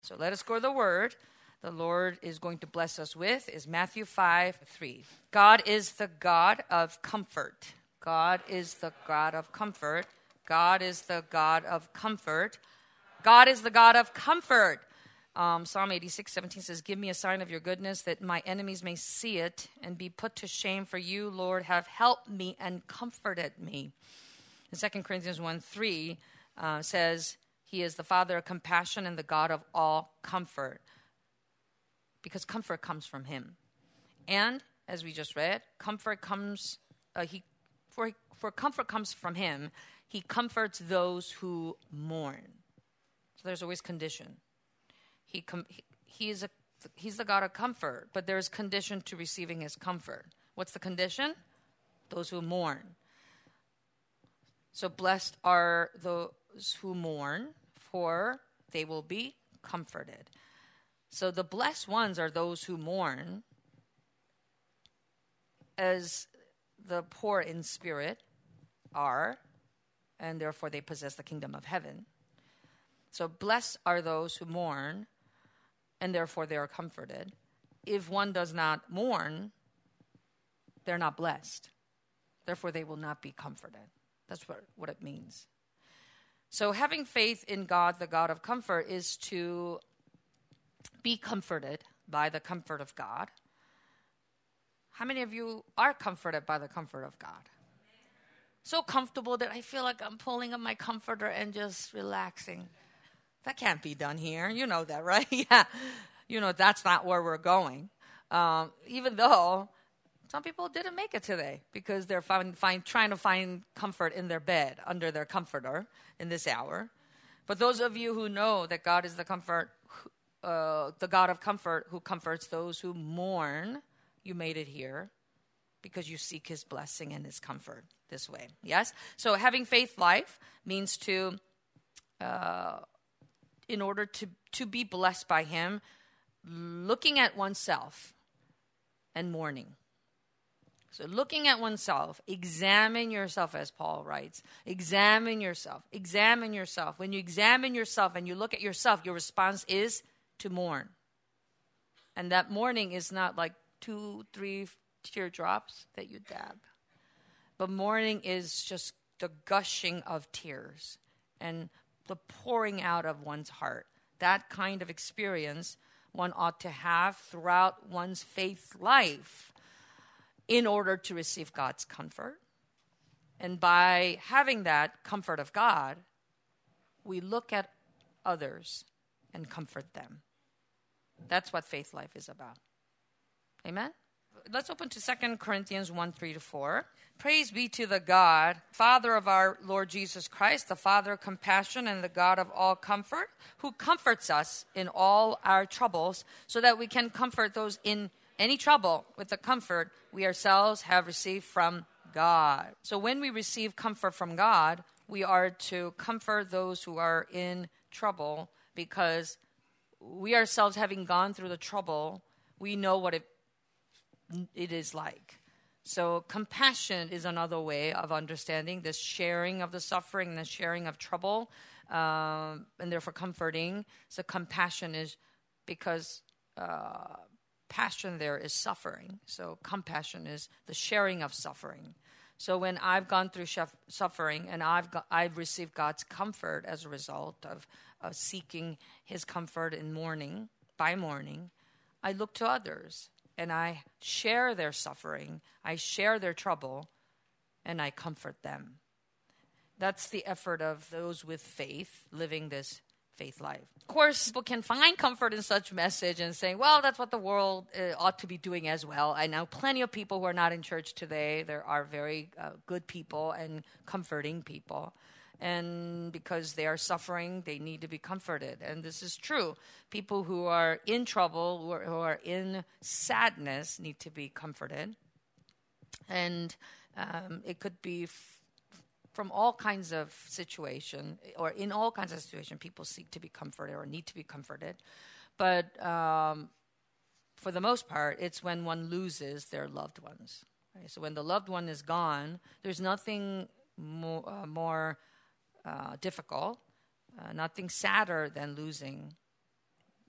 So let us go to the word. The Lord is going to bless us with is Matthew 5:3. God is the God of comfort. God is the God of comfort. God is the God of comfort. God is the God of comfort. Psalm 86:17 says, give me a sign of your goodness that my enemies may see it and be put to shame. For you, Lord, have helped me and comforted me. And 2 Corinthians 1:3 says, he is the Father of compassion and the God of all comfort. Because comfort comes from him. And, as we just read, comfort comes, for comfort comes from him. He comforts those who mourn. So there's always condition. He's the God of comfort, but there's condition to receiving his comfort. What's the condition? Those who mourn. So blessed are those who mourn, for they will be comforted. So the blessed ones are those who mourn, as the poor in spirit are, and therefore they possess the kingdom of heaven. So blessed are those who mourn, and therefore they are comforted. If one does not mourn, they're not blessed. Therefore they will not be comforted. That's what it means. So having faith in God, the God of comfort, is to be comforted by the comfort of God. How many of you are comforted by the comfort of God? So comfortable that I feel like I'm pulling up my comforter and just relaxing. That can't be done here. You know that, right? Yeah. You know, that's not where we're going. Even though some people didn't make it today because they're trying to find comfort in their bed, under their comforter in this hour. But those of you who know that God is the God of comfort who comforts those who mourn, you made it here because you seek his blessing and his comfort this way. Yes? So having faith life means to, in order to be blessed by him, looking at oneself and mourning. So looking at oneself, examine yourself, as Paul writes. Examine yourself. Examine yourself. When you examine yourself and you look at yourself, your response is to mourn. And that mourning is not like 2-3 teardrops that you dab. But mourning is just the gushing of tears and the pouring out of one's heart. That kind of experience one ought to have throughout one's faith life in order to receive God's comfort. And by having that comfort of God, we look at others and comfort them. That's what faith life is about. Amen? Let's open to 2 Corinthians 1:3-4. Praise be to the God, Father of our Lord Jesus Christ, the Father of compassion and the God of all comfort, who comforts us in all our troubles, so that we can comfort those in any trouble with the comfort we ourselves have received from God. So when we receive comfort from God, we are to comfort those who are in trouble, because we ourselves, having gone through the trouble, we know what it is like. So compassion is another way of understanding this sharing of the suffering and the sharing of trouble, and therefore comforting. So compassion is because passion there is suffering. So compassion is the sharing of suffering. So when I've gone through suffering and I've received God's comfort as a result of seeking his comfort in mourning, by mourning, I look to others and I share their suffering, I share their trouble, and I comfort them. That's the effort of those with faith living this faith life. Of course, people can find comfort in such message and say, well, that's what the world ought to be doing as well. I know plenty of people who are not in church today. There are very good people and comforting people. And because they are suffering, they need to be comforted. And this is true. People who are in trouble, who are in sadness, need to be comforted. And it could be from all kinds of situation, or in all kinds of situation, people seek to be comforted or need to be comforted. But for the most part, it's when one loses their loved ones. Right? So when the loved one is gone, there's nothing more difficult, nothing sadder than losing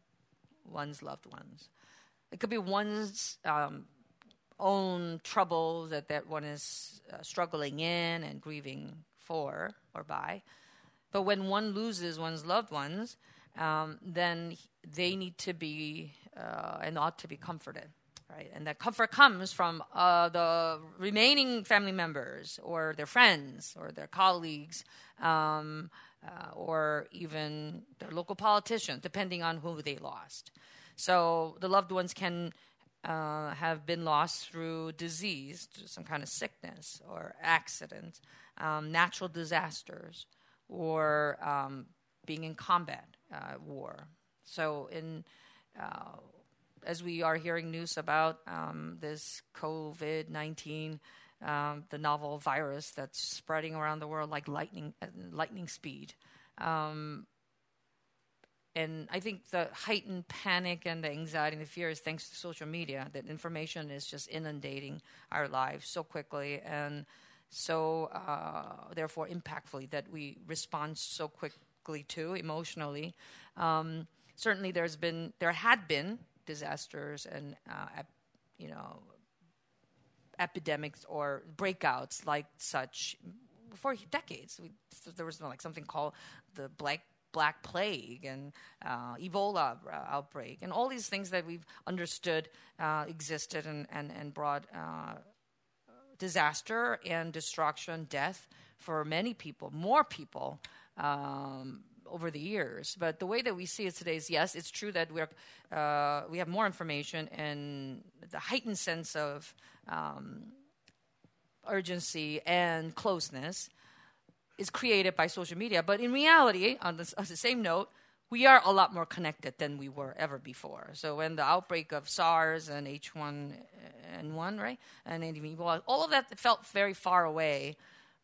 one's loved ones. It could be one's own trouble that one is struggling in and grieving for or by. But when one loses one's loved ones, then they need to be and ought to be comforted. Right? And that comfort comes from the remaining family members or their friends or their colleagues or even their local politicians, depending on who they lost. So the loved ones can have been lost through disease, some kind of sickness or accident, natural disasters, or being in combat war. So as we are hearing news about this COVID-19, the novel virus that's spreading around the world like lightning speed. And I think the heightened panic and the anxiety and the fear is thanks to social media, that information is just inundating our lives so quickly and so, therefore, impactfully that we respond so quickly to emotionally. Certainly, there had been disasters and epidemics or breakouts like such for decades. There was something called the Black Plague and Ebola outbreak, and all these things that we've understood existed and brought disaster and destruction, death for many people, more people. Over the years, but the way that we see it today is, yes, it's true that we have more information and the heightened sense of urgency and closeness is created by social media. But in reality, on the same note, we are a lot more connected than we were ever before. So when the outbreak of SARS and H1N1, right, and Ebola, all of that felt very far away.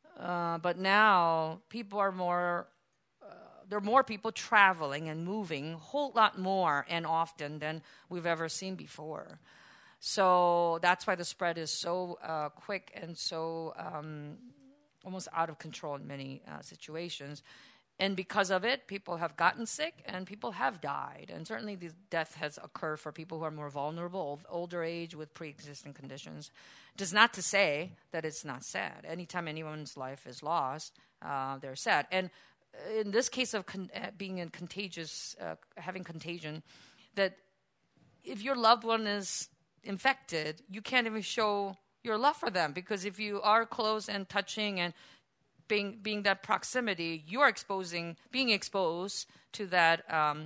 But now people are more. There are more people traveling and moving, a whole lot more and often than we've ever seen before. So that's why the spread is so quick and so almost out of control in many situations. And because of it, people have gotten sick and people have died. And certainly the death has occurred for people who are more vulnerable, older age with pre-existing conditions. It is not to say that it's not sad. Anytime anyone's life is lost, they're sad. And in this case of being in having contagion, that if your loved one is infected, you can't even show your love for them, because if you are close and touching and being that proximity, you're being exposed to that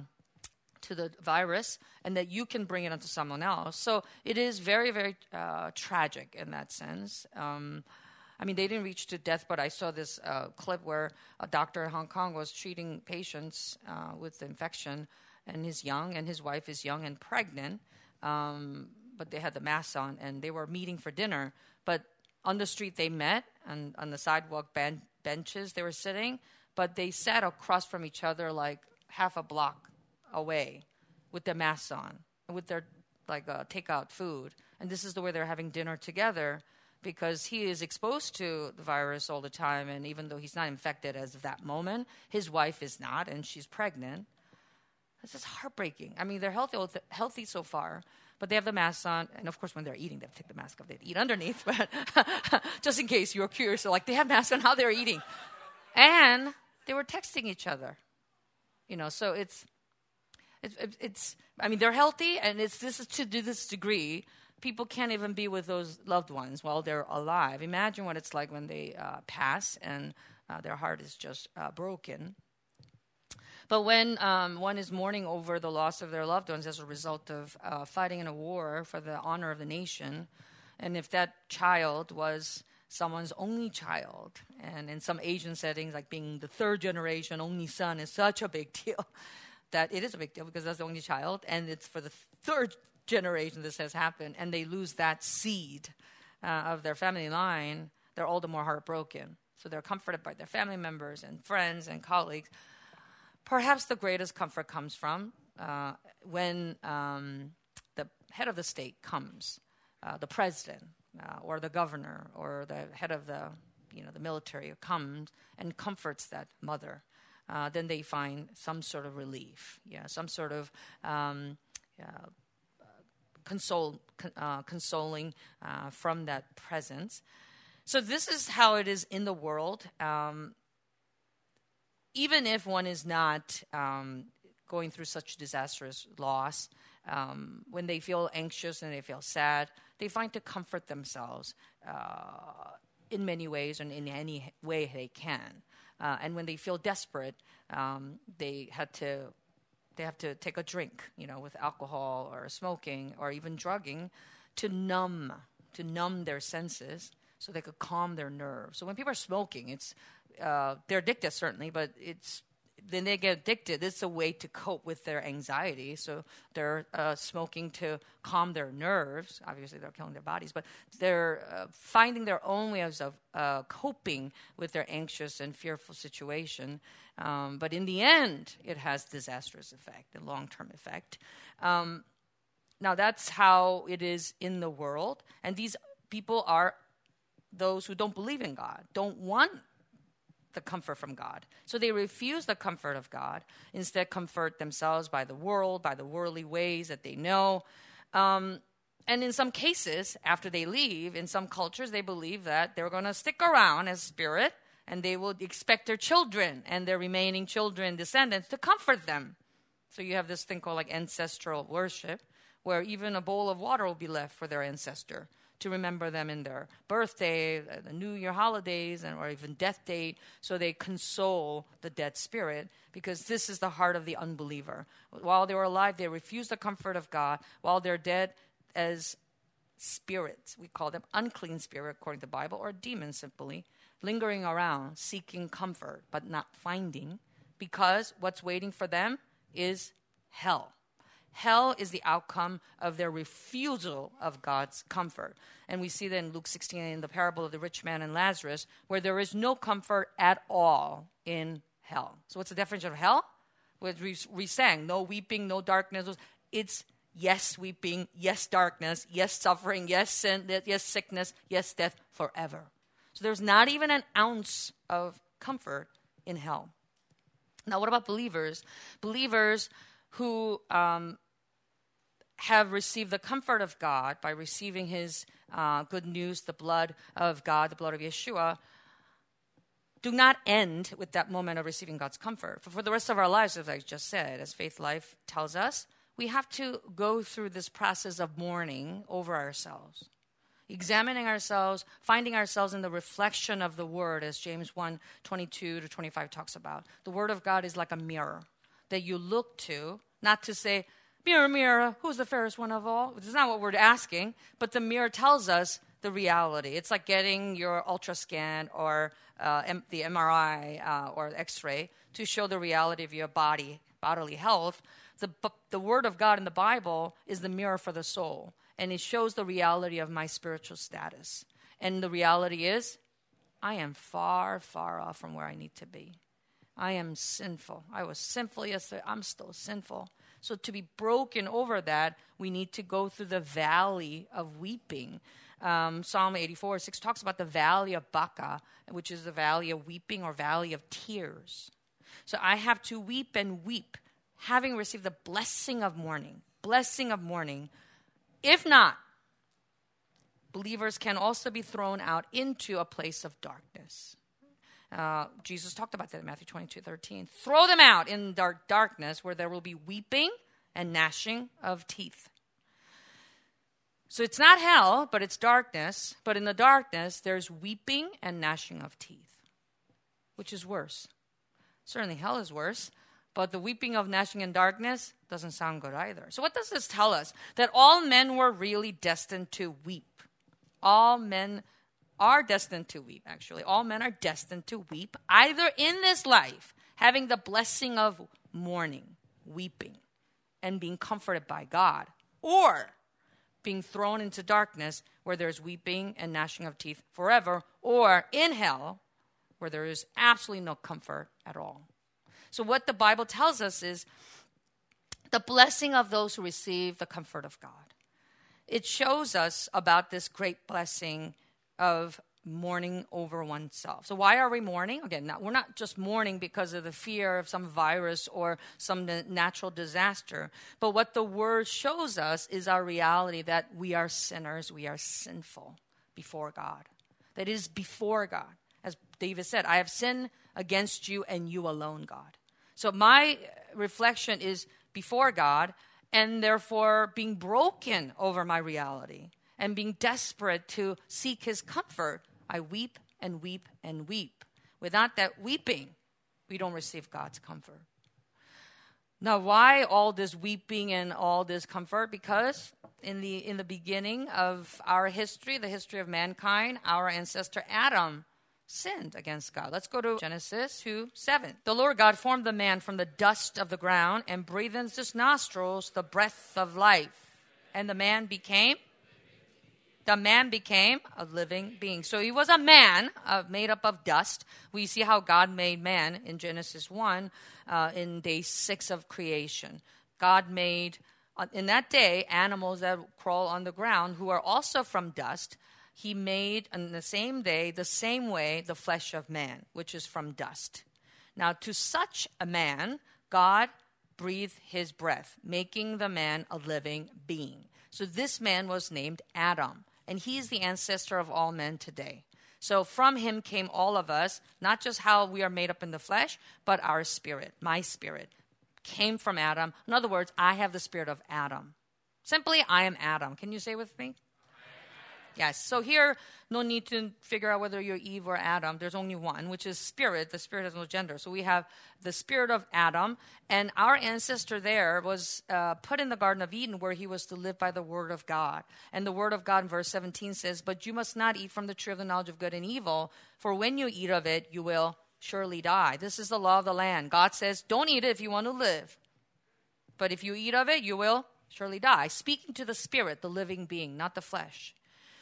to the virus, and that you can bring it onto someone else. So it is very, very tragic in that sense. They didn't reach to death, but I saw this clip where a doctor in Hong Kong was treating patients with the infection, and he's young, and his wife is young and pregnant, but they had the masks on, and they were meeting for dinner. But on the street they met, and on the sidewalk benches they were sitting, but they sat across from each other like half a block away with their masks on, and with their takeout food. And this is the way they're having dinner together, because he is exposed to the virus all the time, and even though he's not infected as of that moment, his wife is not, and she's pregnant. This is heartbreaking. They're healthy so far, but they have the masks on, and of course when they're eating, they have to take the mask off. They eat underneath, but just in case you're curious, so they have masks on how they're eating. And they were texting each other. So it's they're healthy, and this is to this degree. People can't even be with those loved ones while they're alive. Imagine what it's like when they pass and their heart is just broken. But when one is mourning over the loss of their loved ones as a result of fighting in a war for the honor of the nation, and if that child was someone's only child, and in some Asian settings, like being the third generation only son is such a big deal, that it is a big deal because that's the only child, and it's for the third generation this has happened, and they lose that seed of their family line, they're all the more heartbroken. So they're comforted by their family members and friends and colleagues. Perhaps the greatest comfort comes from when the head of the state comes, the president or the governor or the head of the military comes and comforts that mother. Then they find some sort of relief, some sort of consoling from that presence. So this is how it is in the world. Even if one is not going through such disastrous loss, when they feel anxious and they feel sad, they find to comfort themselves in many ways and in any way they can. And when they feel desperate, they have to take a drink, with alcohol or smoking or even drugging to numb their senses so they could calm their nerves. So when people are smoking, they're addicted certainly, but then they get addicted. It's a way to cope with their anxiety. So they're smoking to calm their nerves. Obviously, they're killing their bodies, but they're finding their own ways of coping with their anxious and fearful situation. But in the end, it has disastrous effect, a long-term effect. Now, that's how it is in the world. And these people are those who don't believe in God, don't want the comfort from God. So they refuse the comfort of God, instead comfort themselves by the world, by the worldly ways that they know. And in some cases, after they leave, in some cultures, they believe that they're going to stick around as spirit, and they will expect their children and their remaining children, descendants, to comfort them. So you have this thing called ancestral worship, where even a bowl of water will be left for their ancestor to remember them in their birthday, the New Year holidays, or even death date, so they console the dead spirit, because this is the heart of the unbeliever. While they were alive, they refused the comfort of God. While they're dead, as spirits, we call them unclean spirit according to the Bible, or demons simply, lingering around, seeking comfort, but not finding, because what's waiting for them is hell. Hell is the outcome of their refusal of God's comfort. And we see that in Luke 16 in the parable of the rich man and Lazarus, where there is no comfort at all in hell. So what's the definition of hell? We sang, no weeping, no darkness. It's yes weeping, yes darkness, yes suffering, yes sin, yes sickness, yes death forever. So there's not even an ounce of comfort in hell. Now, what about believers? Believers who have received the comfort of God by receiving his good news, the blood of God, the blood of Yeshua, do not end with that moment of receiving God's comfort. For the rest of our lives, as I just said, as Faith Life tells us, we have to go through this process of mourning over ourselves, examining ourselves, finding ourselves in the reflection of the Word, as James 1:22-25 talks about. The Word of God is like a mirror that you look to, not to say, mirror, mirror, who's the fairest one of all? This is not what we're asking, but the mirror tells us the reality. It's like getting your ultrascan or the MRI or X-ray to show the reality of your bodily health. The Word of God in the Bible is the mirror for the soul, and it shows the reality of my spiritual status. And the reality is, I am far, far off from where I need to be. I am sinful. I was sinful yesterday. I'm still sinful. So to be broken over that, we need to go through the valley of weeping. Psalm 84:6 talks about the valley of Baca, which is the valley of weeping or valley of tears. So I have to weep and weep, having received the blessing of mourning. Blessing of mourning. If not, believers can also be thrown out into a place of darkness. Jesus talked about that in Matthew 22:13. Throw them out in darkness where there will be weeping and gnashing of teeth. So it's not hell, but it's darkness. But in the darkness, there's weeping and gnashing of teeth. Which is worse? Certainly hell is worse. But the weeping of gnashing in darkness doesn't sound good either. So what does this tell us? That all men were really destined to weep. All men are destined to weep, actually. All men are destined to weep, either in this life, having the blessing of mourning, weeping, and being comforted by God, or being thrown into darkness where there's weeping and gnashing of teeth forever, or in hell where there is absolutely no comfort at all. So what the Bible tells us is the blessing of those who receive the comfort of God. It shows us about this great blessing of mourning over oneself. So why are we mourning? Again, we're not just mourning because of the fear of some virus or some natural disaster. But what the word shows us is our reality that we are sinners. We are sinful before God. That is before God. As David said, I have sinned against you and you alone, God. So my reflection is before God, and therefore being broken over my reality and being desperate to seek his comfort. I weep and weep and weep. Without that weeping, we don't receive God's comfort. Now, why all this weeping and all this comfort? Because in the beginning of our history, the history of mankind, our ancestor Adam sinned against God. Let's go to Genesis 2:7. The Lord God formed the man from the dust of the ground and breathed in his nostrils the breath of life. And the man became a living being. So he was a man made up of dust. We see how God made man in Genesis 1 in day 6 of creation. God made, in that day, animals that crawl on the ground who are also from dust. He made on the same day, the same way, the flesh of man, which is from dust. Now, to such a man, God breathed his breath, making the man a living being. So this man was named Adam. And he's the ancestor of all men today. So from him came all of us, not just how we are made up in the flesh, but our spirit, my spirit, came from Adam. In other words, I have the spirit of Adam. Simply, I am Adam. Can you say with me? Yes. So here, no need to figure out whether you're Eve or Adam. There's only one, which is spirit. The spirit has no gender. So we have the spirit of Adam. And our ancestor there was put in the Garden of Eden where he was to live by the word of God. And the word of God in verse 17 says, but you must not eat from the tree of the knowledge of good and evil, for when you eat of it, you will surely die. This is the law of the land. God says, don't eat it if you want to live. But if you eat of it, you will surely die. Speaking to the spirit, the living being, not the flesh.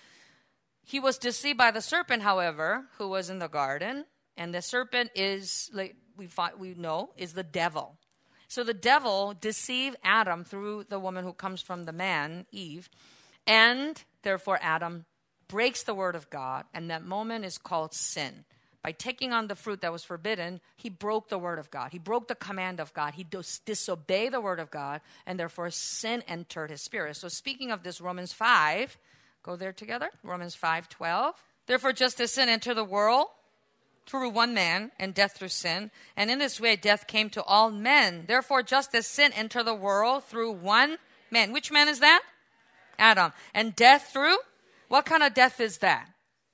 He was deceived by the serpent, however, who was in the garden. And the serpent is, like we know, is the devil. So the devil deceived Adam through the woman who comes from the man, Eve. And therefore Adam breaks the word of God. And that moment is called sin. By taking on the fruit that was forbidden, he broke the word of God. He broke the command of God. He disobeyed the word of God. And therefore sin entered his spirit. So speaking of this, Romans 5... Go there together. Romans 5:12. Therefore, just as sin entered the world through one man, and death through sin, and in this way death came to all men. Therefore, just as sin entered the world through one man. Which man is that? Adam. And death through? What kind of death is that?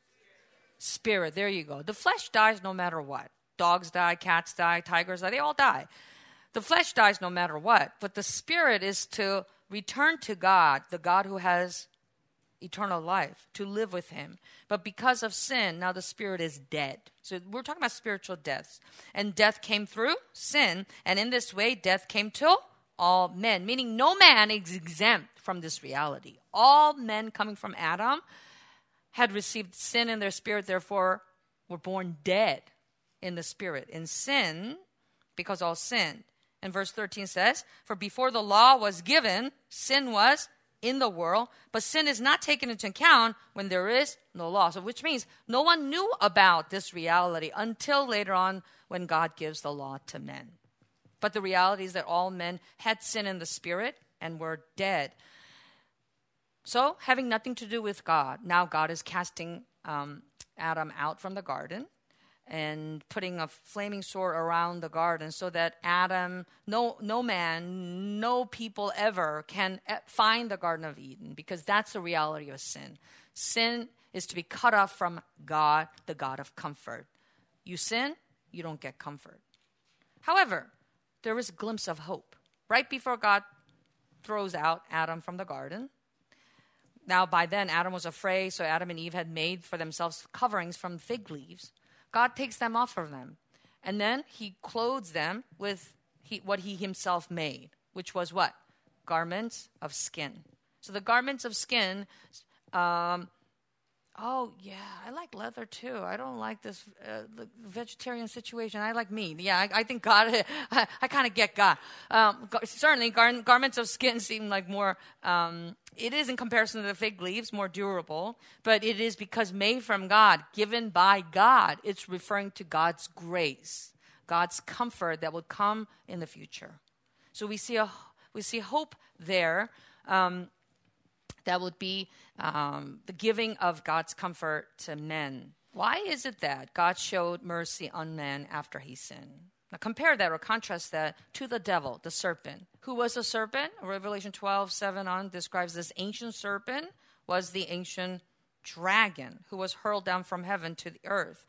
Spirit. There you go. The flesh dies no matter what. Dogs die, cats die, tigers die. They all die. The flesh dies no matter what. But the spirit is to return to God, the God who has eternal life, to live with him. But because of sin, now the spirit is dead. So we're talking about spiritual deaths. And death came through sin, and in this way death came to all men, meaning no man is exempt from this reality. All men coming from Adam had received sin in their spirit, therefore were born dead in the spirit, in sin, because all sinned. And verse 13 says, for before the law was given, sin was in the world, but sin is not taken into account when there is no law. So which means no one knew about this reality until later on when God gives the law to men. But the reality is that all men had sin in the spirit and were dead. So having nothing to do with God, now God is casting Adam out from the garden and putting a flaming sword around the garden so that Adam, no man, no people ever can find the Garden of Eden, because that's the reality of sin. Sin is to be cut off from God, the God of comfort. You sin, you don't get comfort. However, there is a glimpse of hope. Right before God throws out Adam from the garden, now by then Adam was afraid, so Adam and Eve had made for themselves coverings from fig leaves. God takes them off of them. And then he clothes them with what he himself made, which was what? Garments of skin. So the garments of skin Oh, yeah, I like leather too. I don't like this the vegetarian situation. I like meat. Yeah, I think God, I kind of get God. Certainly, garments of skin seem like more, it is in comparison to the fig leaves, more durable, but it is because made from God, given by God. It's referring to God's grace, God's comfort that will come in the future. So we see hope there. That would be the giving of God's comfort to men. Why is it that God showed mercy on men after he sinned? Now compare that or contrast that to the devil, the serpent. Who was the serpent? Revelation 12:7 on describes this ancient serpent was the ancient dragon who was hurled down from heaven to the earth.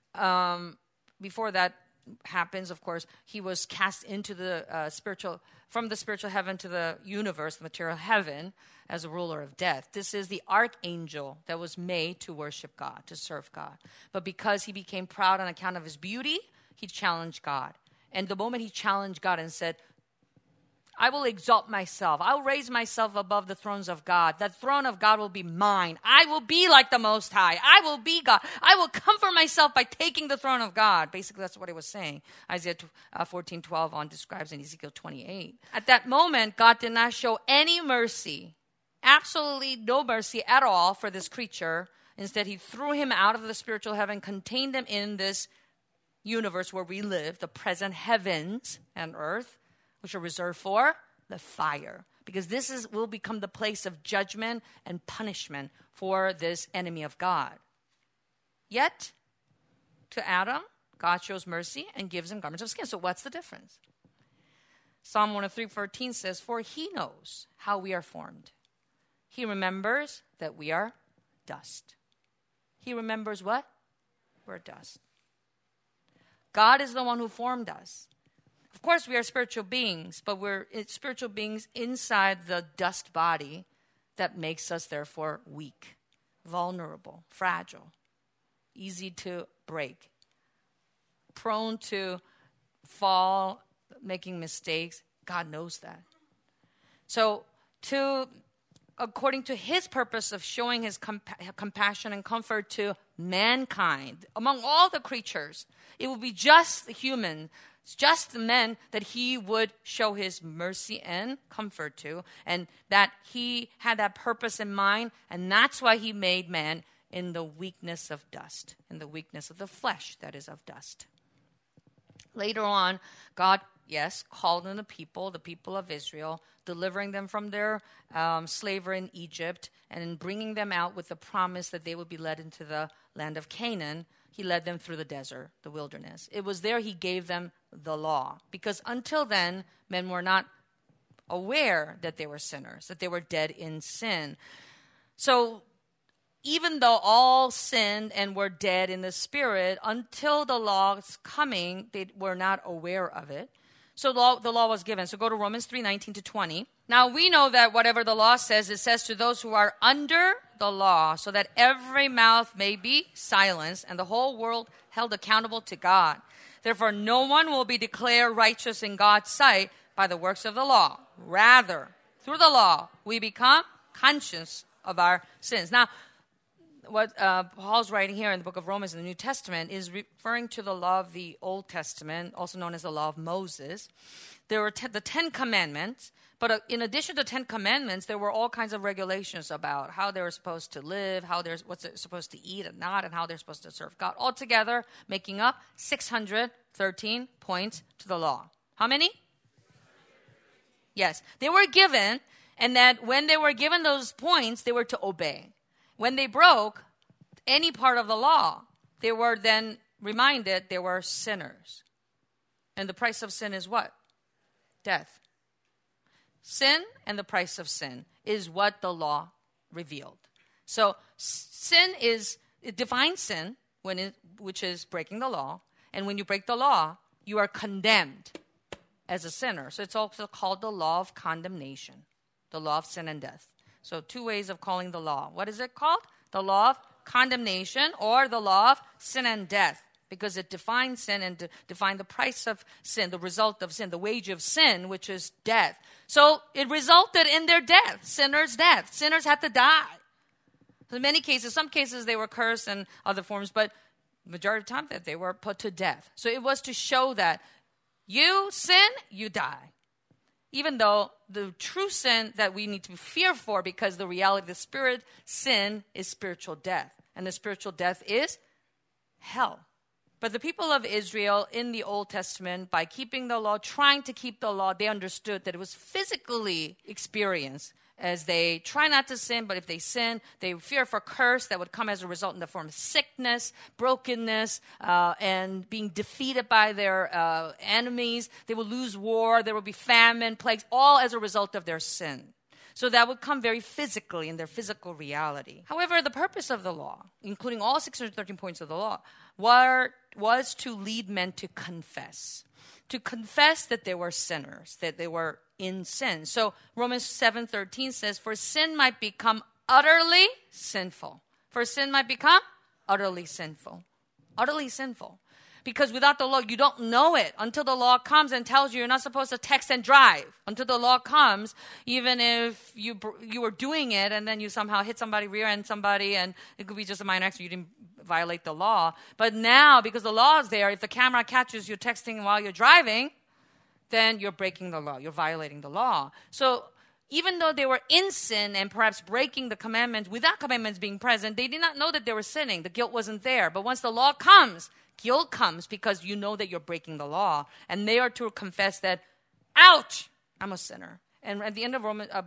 Before that happens, of course, he was cast into from the spiritual heaven to the universe, the material heaven, as a ruler of death. This is the archangel that was made to worship God, to serve God. But because he became proud on account of his beauty, he challenged God. And the moment he challenged God and said, I will exalt myself. I will raise myself above the thrones of God. That throne of God will be mine. I will be like the Most High. I will be God. I will comfort myself by taking the throne of God. Basically, that's what he was saying. Isaiah 14:12 on describes in Ezekiel 28. At that moment, God did not show any mercy, absolutely no mercy at all for this creature. Instead, he threw him out of the spiritual heaven, contained him in this universe where we live, the present heavens and earth, which are reserved for the fire. Because this will become the place of judgment and punishment for this enemy of God. Yet, to Adam, God shows mercy and gives him garments of skin. So what's the difference? Psalm 103:14 says, for he knows how we are formed. He remembers that we are dust. He remembers what? We're dust. God is the one who formed us. Of course, we are spiritual beings, but we're spiritual beings inside the dust body that makes us, therefore, weak, vulnerable, fragile, easy to break, prone to fall, making mistakes. God knows that. So, according to his purpose of showing his compassion and comfort to mankind, among all the creatures, it will be just the human, just the men that he would show his mercy and comfort to, and that he had that purpose in mind, and that's why he made man in the weakness of dust, in the weakness of the flesh that is of dust. Later on, God, yes, called in the people of Israel, delivering them from their slavery in Egypt, and bringing them out with the promise that they would be led into the land of Canaan. He led them through the desert, the wilderness. It was there he gave them the law. Because until then, men were not aware that they were sinners, that they were dead in sin. So even though all sinned and were dead in the spirit, until the law's coming, they were not aware of it. So the law was given. So go to Romans 3:19-20. Now we know that whatever the law says, it says to those who are under the law, so that every mouth may be silenced and the whole world held accountable to God. Therefore, no one will be declared righteous in God's sight by the works of the law. Rather, through the law, we become conscious of our sins. Now, what Paul's writing here in the book of Romans in the New Testament is referring to the law of the Old Testament, also known as the law of Moses. There were the 10 Commandments, but in addition to 10 Commandments, there were all kinds of regulations about how they were supposed to live, what they're supposed to eat and not, and how they're supposed to serve God. Altogether, making up 613 points to the law. How many? Yes, they were given, and that when they were given those points, they were to obey. When they broke any part of the law, they were then reminded they were sinners. And the price of sin is what? Death. Sin and the price of sin is what the law revealed. So sin it defines sin, which is breaking the law. And when you break the law, you are condemned as a sinner. So it's also called the law of condemnation, the law of sin and death. So 2 ways of calling the law. What is it called? The law of condemnation or the law of sin and death. Because it defines sin and defines the price of sin, the result of sin, the wage of sin, which is death. So it resulted in their death, sinners' death. Sinners had to die. In many cases, some cases they were cursed and other forms, but majority of the time that they were put to death. So it was to show that you sin, you die. Even though the true sin that we need to fear for, because the reality of the spirit sin is spiritual death. And the spiritual death is hell. But the people of Israel in the Old Testament, by keeping the law, trying to keep the law, they understood that it was physically experienced as they try not to sin, but if they sin, they fear for curse that would come as a result in the form of sickness, brokenness, and being defeated by their enemies. They will lose war. There will be famine, plagues, all as a result of their sin. So that would come very physically in their physical reality. However, the purpose of the law, including all 613 points of the law, was to lead men to confess. To confess that they were sinners, that they were in sin. So Romans 7:13 says, for sin might become utterly sinful. For sin might become utterly sinful. Utterly sinful. Because without the law, you don't know it until the law comes and tells you you're not supposed to text and drive. Until the law comes, even if you were doing it and then you somehow hit somebody, rear-end somebody, and it could be just a minor accident, you didn't violate the law. But now, because the law is there, if the camera catches you texting while you're driving, then you're breaking the law. You're violating the law. So even though they were in sin and perhaps breaking the commandments, without commandments being present, they did not know that they were sinning. The guilt wasn't there. But once the law comes, guilt comes because you know that you're breaking the law. And they are to confess that, ouch, I'm a sinner. And at the end of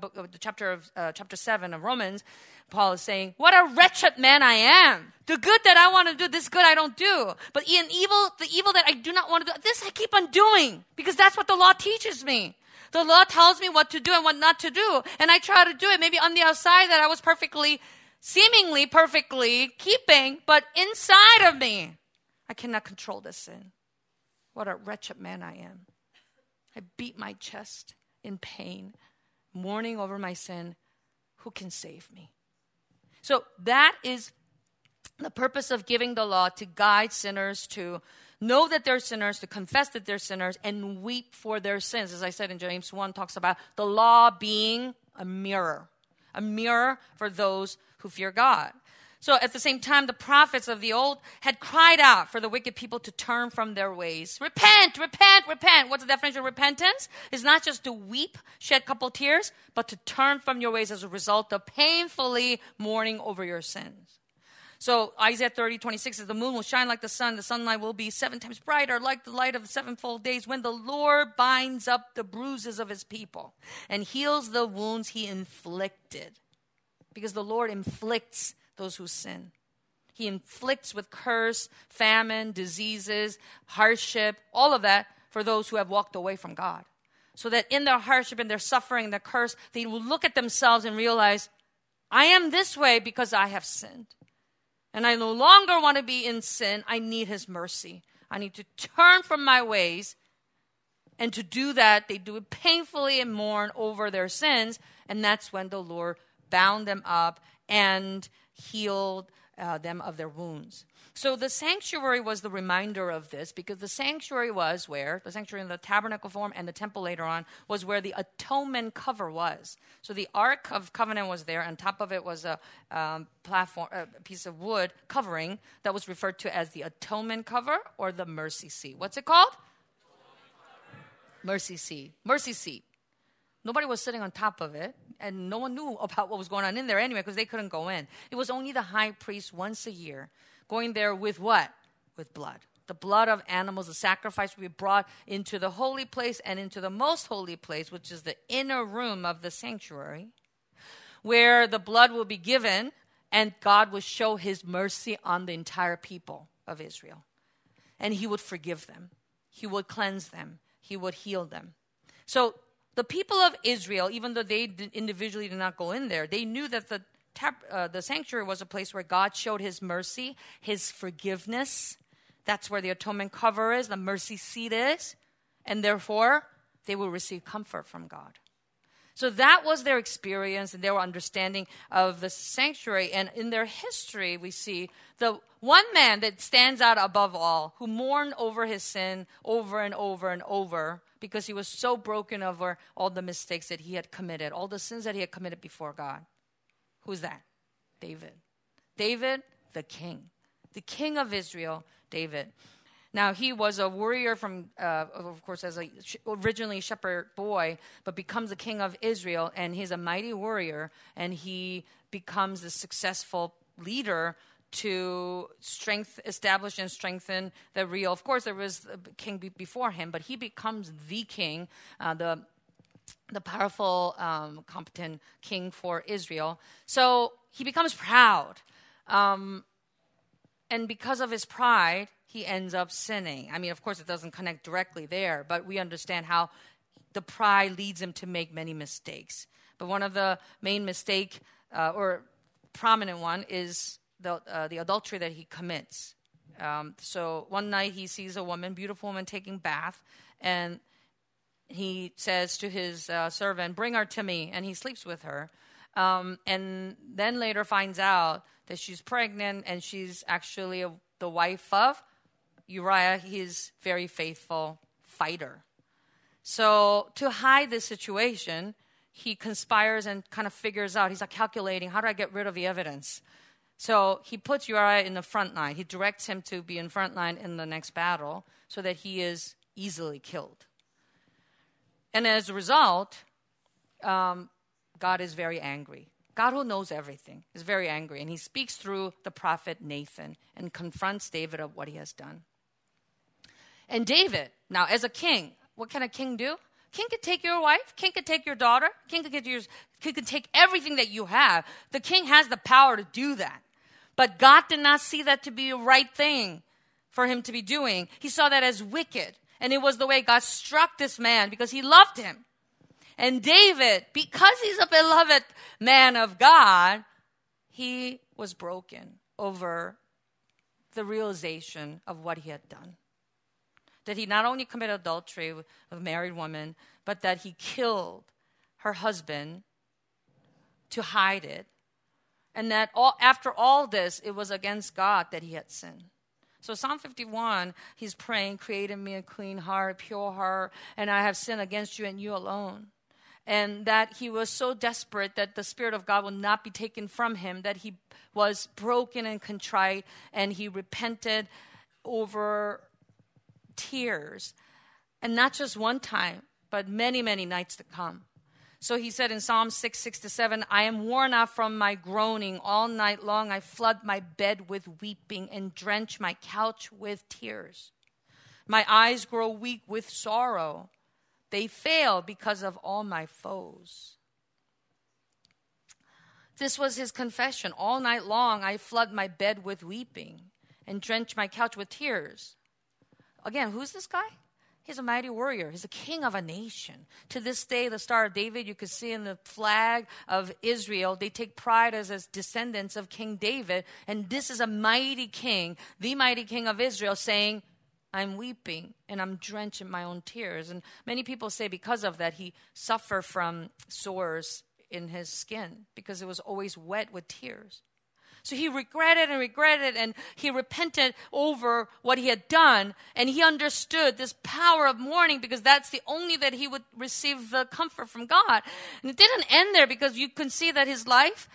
chapter 7 of Romans, Paul is saying, what a wretched man I am. The good that I want to do, this good I don't do. But the evil that I do not want to do, this I keep on doing. Because that's what the law teaches me. The law tells me what to do and what not to do. And I try to do it maybe on the outside that I was seemingly perfectly keeping. But inside of me, I cannot control this sin. What a wretched man I am. I beat my chest in pain, mourning over my sin. Who can save me? So that is the purpose of giving the law, to guide sinners to know that they're sinners, to confess that they're sinners, and weep for their sins. As I said in James 1, talks about the law being a mirror for those who fear God. So at the same time, the prophets of the old had cried out for the wicked people to turn from their ways. Repent, repent, repent. What's the definition of repentance? It's not just to weep, shed a couple tears, but to turn from your ways as a result of painfully mourning over your sins. So Isaiah 30:26 says, the moon will shine like the sun. The sunlight will be 7 times brighter, like the light of the sevenfold days, when the Lord binds up the bruises of his people and heals the wounds he inflicted. Because the Lord inflicts those who sin. He inflicts with curse, famine, diseases, hardship, all of that for those who have walked away from God. So that in their hardship and their suffering, their curse, they will look at themselves and realize, I am this way because I have sinned. And I no longer want to be in sin. I need his mercy. I need to turn from my ways. And to do that, they do it painfully and mourn over their sins. And that's when the Lord bound them up and healed them of their wounds. So the sanctuary was the reminder of this, because the sanctuary was where, the sanctuary in the tabernacle form and the temple later on, was where the atonement cover was. So the Ark of Covenant was there. On top of it was a platform, a piece of wood covering that was referred to as the atonement cover or the mercy seat. What's it called? Mercy seat. Mercy seat. Nobody was sitting on top of it, and no one knew about what was going on in there anyway, because they couldn't go in. It was only the high priest once a year going there with what? With blood. The blood of animals, the sacrifice would be brought into the holy place and into the most holy place, which is the inner room of the sanctuary, where the blood will be given, and God would show his mercy on the entire people of Israel. And he would forgive them. He would cleanse them. He would heal them. So the people of Israel, even though they individually did not go in there, they knew that the sanctuary was a place where God showed his mercy, his forgiveness. That's where the atonement cover is, the mercy seat is. And therefore, they will receive comfort from God. So that was their experience and their understanding of the sanctuary. And in their history, we see the one man that stands out above all, who mourned over his sin over and over and over, because he was so broken over all the mistakes that he had committed, all the sins that he had committed before God. Who's that? David. David, the king of Israel, David. Now, he was a warrior from, of course, as originally shepherd boy, but becomes the king of Israel, and he's a mighty warrior, and he becomes a successful leader to establish and strengthen the real. Of course, there was a king before him, but he becomes the king, the powerful, competent king for Israel. So he becomes proud. And because of his pride, he ends up sinning. I mean, of course, it doesn't connect directly there, but we understand how the pride leads him to make many mistakes. But one of the main mistake, or prominent one, is the adultery that he commits. So one night he sees a woman, beautiful woman, taking bath, and he says to his servant, "Bring her to me," and he sleeps with her. And then later finds out that she's pregnant, and she's actually the wife of Uriah, his very faithful fighter. So to hide this situation, he conspires and kind of figures out, he's like calculating, how do I get rid of the evidence? So he puts Uriah in the front line. He directs him to be in front line in the next battle so that he is easily killed. And as a result, God is very angry. God, who knows everything, is very angry. And he speaks through the prophet Nathan and confronts David of what he has done. And David, now as a king, what can a king do? King could take your wife. King could take your daughter. King could take everything that you have. The king has the power to do that. But God did not see that to be the right thing for him to be doing. He saw that as wicked. And it was the way God struck this man because he loved him. And David, because he's a beloved man of God, he was broken over the realization of what he had done. That he not only committed adultery with a married woman, but that he killed her husband to hide it. And that after all this, it was against God that he had sinned. So Psalm 51, he's praying, "Create in me a clean heart, pure heart, and I have sinned against you and you alone." And that he was so desperate that the Spirit of God will not be taken from him, that he was broken and contrite, and he repented over tears. And not just one time, but many, many nights to come. So he said in Psalm 6:6-7, "I am worn out from my groaning. All night long I flood my bed with weeping and drench my couch with tears. My eyes grow weak with sorrow. They fail because of all my foes." This was his confession. All night long I flood my bed with weeping and drench my couch with tears. Again, who's this guy? He's a mighty warrior. He's a king of a nation. To this day, the Star of David, you can see in the flag of Israel, they take pride as descendants of King David. And this is a mighty king, the mighty king of Israel, saying, "I'm weeping and I'm drenched in my own tears." And many people say because of that, he suffered from sores in his skin because it was always wet with tears. So he regretted and he repented over what he had done. And he understood this power of mourning because that's the only that he would receive the comfort from God. And it didn't end there because you can see that his life,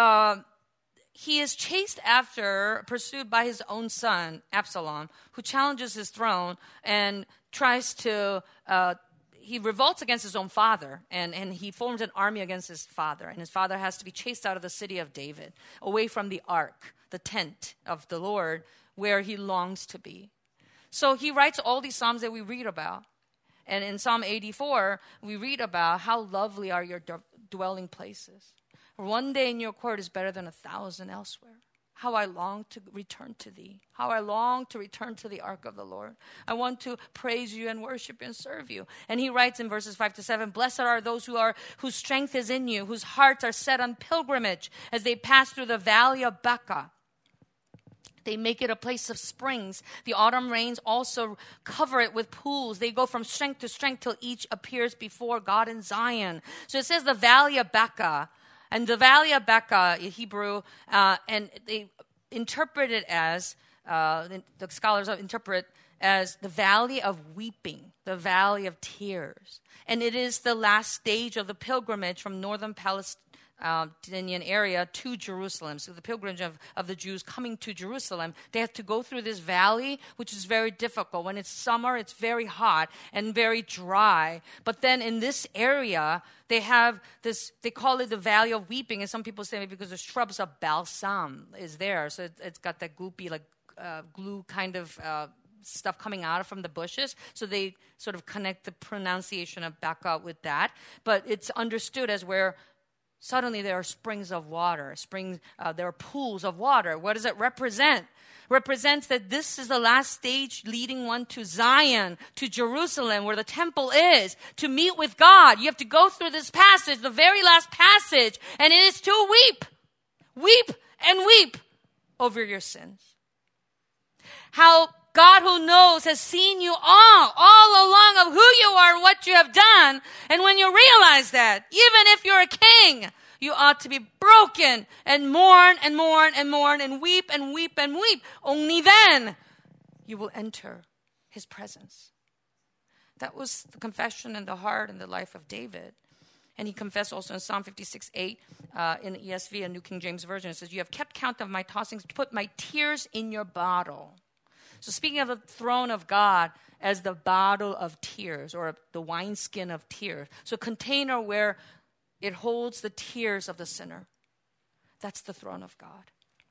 he is chased after, pursued by his own son, Absalom, who challenges his throne and tries to, he revolts against his own father, and he forms an army against his father. And his father has to be chased out of the city of David, away from the ark, the tent of the Lord, where he longs to be. So he writes all these psalms that we read about. And in Psalm 84, we read about how lovely are your dwelling places. One day in your court is better than 1,000 elsewhere. How I long to return to thee. How I long to return to the ark of the Lord. I want to praise you and worship and serve you. And he writes in verses 5-7, "Blessed are those whose strength is in you, whose hearts are set on pilgrimage as they pass through the valley of Baca. They make it a place of springs. The autumn rains also cover it with pools. They go from strength to strength till each appears before God in Zion." So it says the valley of Baca. And the valley of Baca, in Hebrew, and they interpret it as, the scholars interpret as the valley of weeping, the valley of tears. And it is the last stage of the pilgrimage from northern Palestinian area to Jerusalem. So the pilgrimage of the Jews coming to Jerusalem, they have to go through this valley, which is very difficult. When it's summer, it's very hot and very dry. But then in this area, they have this, they call it the Valley of Weeping. And some people say because the shrubs of balsam is there. So it's got that goopy, like glue kind of stuff coming out from the bushes. So they sort of connect the pronunciation of Baka with that. But it's understood as where suddenly there are springs of water. There are pools of water. What does it represent? Represents that this is the last stage leading one to Zion, to Jerusalem, where the temple is, to meet with God. You have to go through this passage, the very last passage, and it is to weep. Weep and weep over your sins. How God who knows has seen you all along of who you are and what you have done. And when you realize that, even if you're a king, you ought to be broken and mourn and mourn and mourn and weep and weep and weep. Only then you will enter his presence. That was the confession in the heart and the life of David. And he confessed also in Psalm 56:8 in the ESV, a New King James Version. It says, you have kept count of my tossings, put my tears in your bottle. So speaking of the throne of God as the bottle of tears or the wineskin of tears. So a container where it holds the tears of the sinner. That's the throne of God.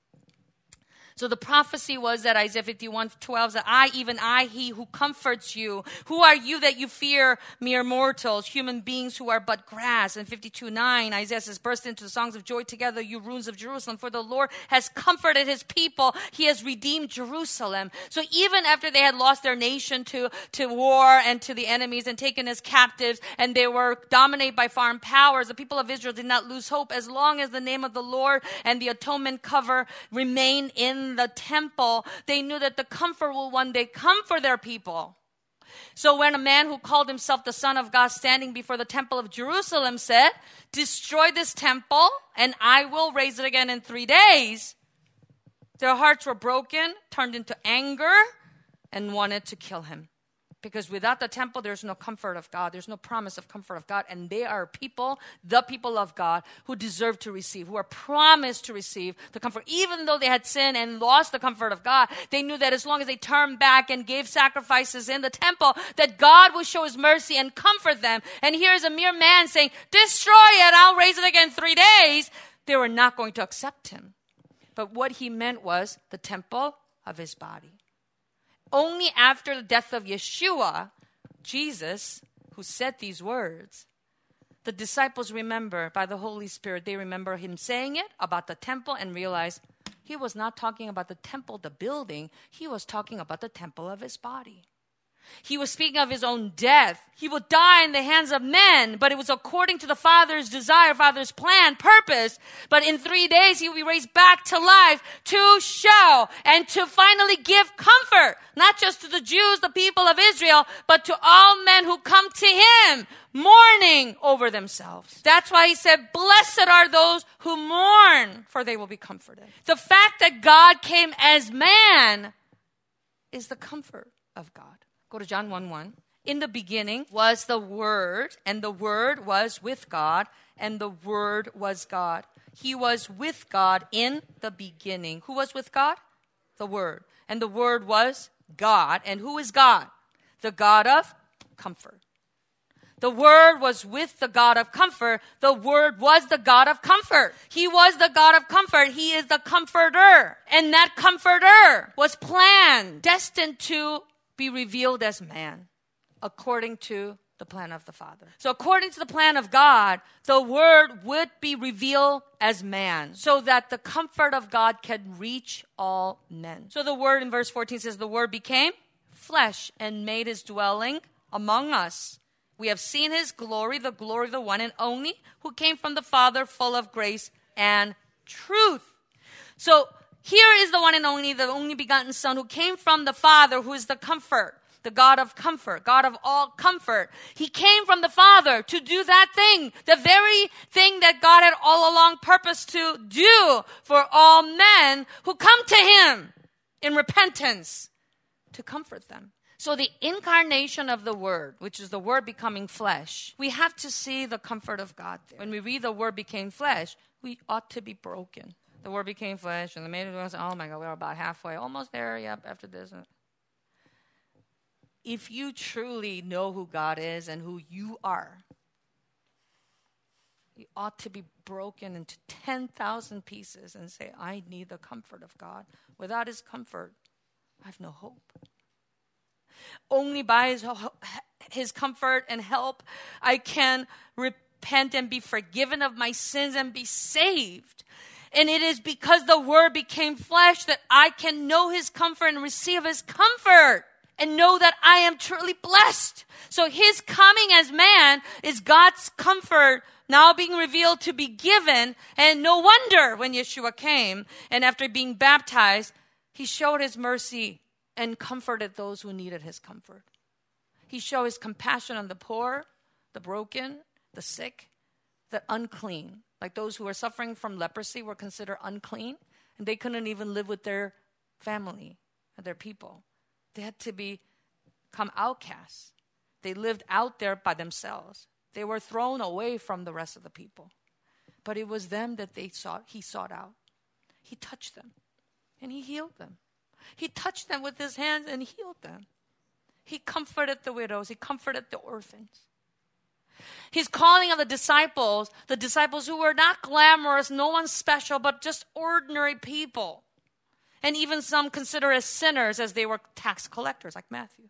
So the prophecy was that Isaiah 51:12 that I, even I, he who comforts you. Who are you that you fear mere mortals, human beings who are but grass? And 52:9, Isaiah says, burst into the songs of joy together, you ruins of Jerusalem, for the Lord has comforted his people. He has redeemed Jerusalem. So even after they had lost their nation to war and to the enemies and taken as captives, and they were dominated by foreign powers, the people of Israel did not lose hope as long as the name of the Lord and the atonement cover remained in the temple. They knew that the comfort will one day come for their people. So when a man who called himself the Son of God standing before the temple of Jerusalem said, destroy this temple and I will raise it again in 3 days, their hearts were broken, turned into anger, and wanted to kill him. Because without the temple, there's no comfort of God. There's no promise of comfort of God. And they are people, the people of God, who deserve to receive, who are promised to receive the comfort. Even though they had sinned and lost the comfort of God, they knew that as long as they turned back and gave sacrifices in the temple, that God would show his mercy and comfort them. And here's a mere man saying, destroy it, I'll raise it again in 3 days. They were not going to accept him. But what he meant was the temple of his body. Only after the death of Yeshua, Jesus, who said these words, the disciples remember by the Holy Spirit, they remember him saying it about the temple and realize he was not talking about the temple, the building. He was talking about the temple of his body. He was speaking of his own death. He would die in the hands of men, but it was according to the Father's desire, Father's plan, purpose. But in 3 days, he will be raised back to life to show and to finally give comfort, not just to the Jews, the people of Israel, but to all men who come to him, mourning over themselves. That's why he said, blessed are those who mourn, for they will be comforted. The fact that God came as man is the comfort of God. Go to John 1:1. In the beginning was the Word, and the Word was with God, and the Word was God. He was with God in the beginning. Who was with God? The Word. And the Word was God. And who is God? The God of comfort. The Word was with the God of comfort. The Word was the God of comfort. He was the God of comfort. He is the comforter. And that comforter was planned, destined to be revealed as man, according to the plan of the Father. So according to the plan of God, the Word would be revealed as man, so that the comfort of God can reach all men. So the Word in verse 14 says, the Word became flesh and made his dwelling among us. We have seen his glory, the glory of the one and only, who came from the Father, full of grace and truth. So here is the one and only, the only begotten Son who came from the Father, who is the comfort, the God of comfort, God of all comfort. He came from the Father to do that thing, the very thing that God had all along purposed to do for all men who come to him in repentance, to comfort them. So the incarnation of the Word, which is the Word becoming flesh, we have to see the comfort of God there. When we read the Word became flesh, we ought to be broken. The Word became flesh, and the maiden was, oh my God, we're about halfway, almost there, yep, after this. If you truly know who God is and who you are, you ought to be broken into 10,000 pieces and say, I need the comfort of God. Without His comfort, I have no hope. Only by His comfort and help, I can repent and be forgiven of my sins and be saved. And it is because the Word became flesh that I can know His comfort and receive His comfort and know that I am truly blessed. So His coming as man is God's comfort now being revealed to be given. And no wonder when Yeshua came and after being baptized, He showed His mercy and comforted those who needed His comfort. He showed His compassion on the poor, the broken, the sick, the unclean. Like those who were suffering from leprosy were considered unclean, and they couldn't even live with their family and their people. They had to become outcasts. They lived out there by themselves. They were thrown away from the rest of the people. But it was them that He sought out. He touched them, and He healed them. He touched them with His hands and healed them. He comforted the widows. He comforted the orphans. His calling of the disciples who were not glamorous, no one special, but just ordinary people. And even some considered as sinners as they were tax collectors, like Matthew.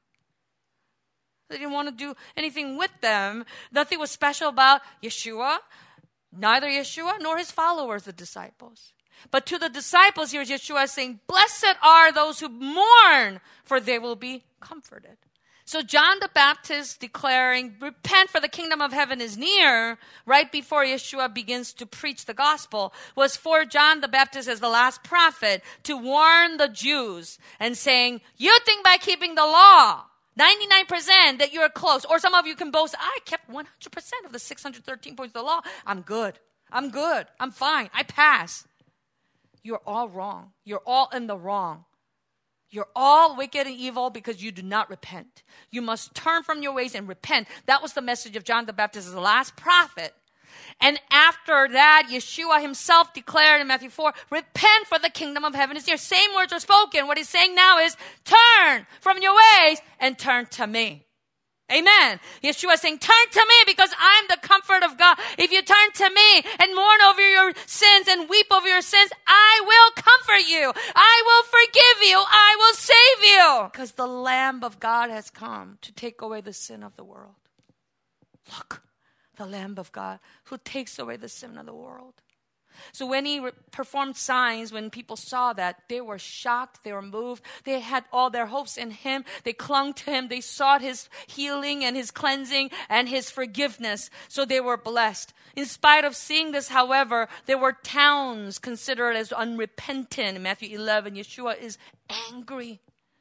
They didn't want to do anything with them. Nothing was special about Yeshua, neither Yeshua nor His followers, the disciples. But to the disciples, here's Yeshua saying, blessed are those who mourn, for they will be comforted. So John the Baptist declaring, repent for the kingdom of heaven is near, right before Yeshua begins to preach the gospel, was for John the Baptist as the last prophet to warn the Jews and saying, you think by keeping the law, 99% that you're close. Or some of you can boast, I kept 100% of the 613 points of the law. I'm good. I'm fine. I pass. You're all wrong. You're all in the wrong. You're all wicked and evil because you do not repent. You must turn from your ways and repent. That was the message of John the Baptist as the last prophet. And after that, Yeshua Himself declared in Matthew 4, repent for the kingdom of heaven is near. Same words are spoken. What He's saying now is, turn from your ways and turn to me. Amen. Yeshua is saying, turn to me because I'm the comfort of God. If you turn to me and mourn over your sins and weep over your sins, I will comfort you. I will forgive you. I will save you. Because the Lamb of God has come to take away the sin of the world. Look, the Lamb of God who takes away the sin of the world. So when He performed signs, when people saw that, they were shocked, they were moved. They had all their hopes in Him. They clung to Him. They sought His healing and His cleansing and His forgiveness. So they were blessed. In spite of seeing this, however, there were towns considered as unrepentant. In Matthew 11, Yeshua is angry.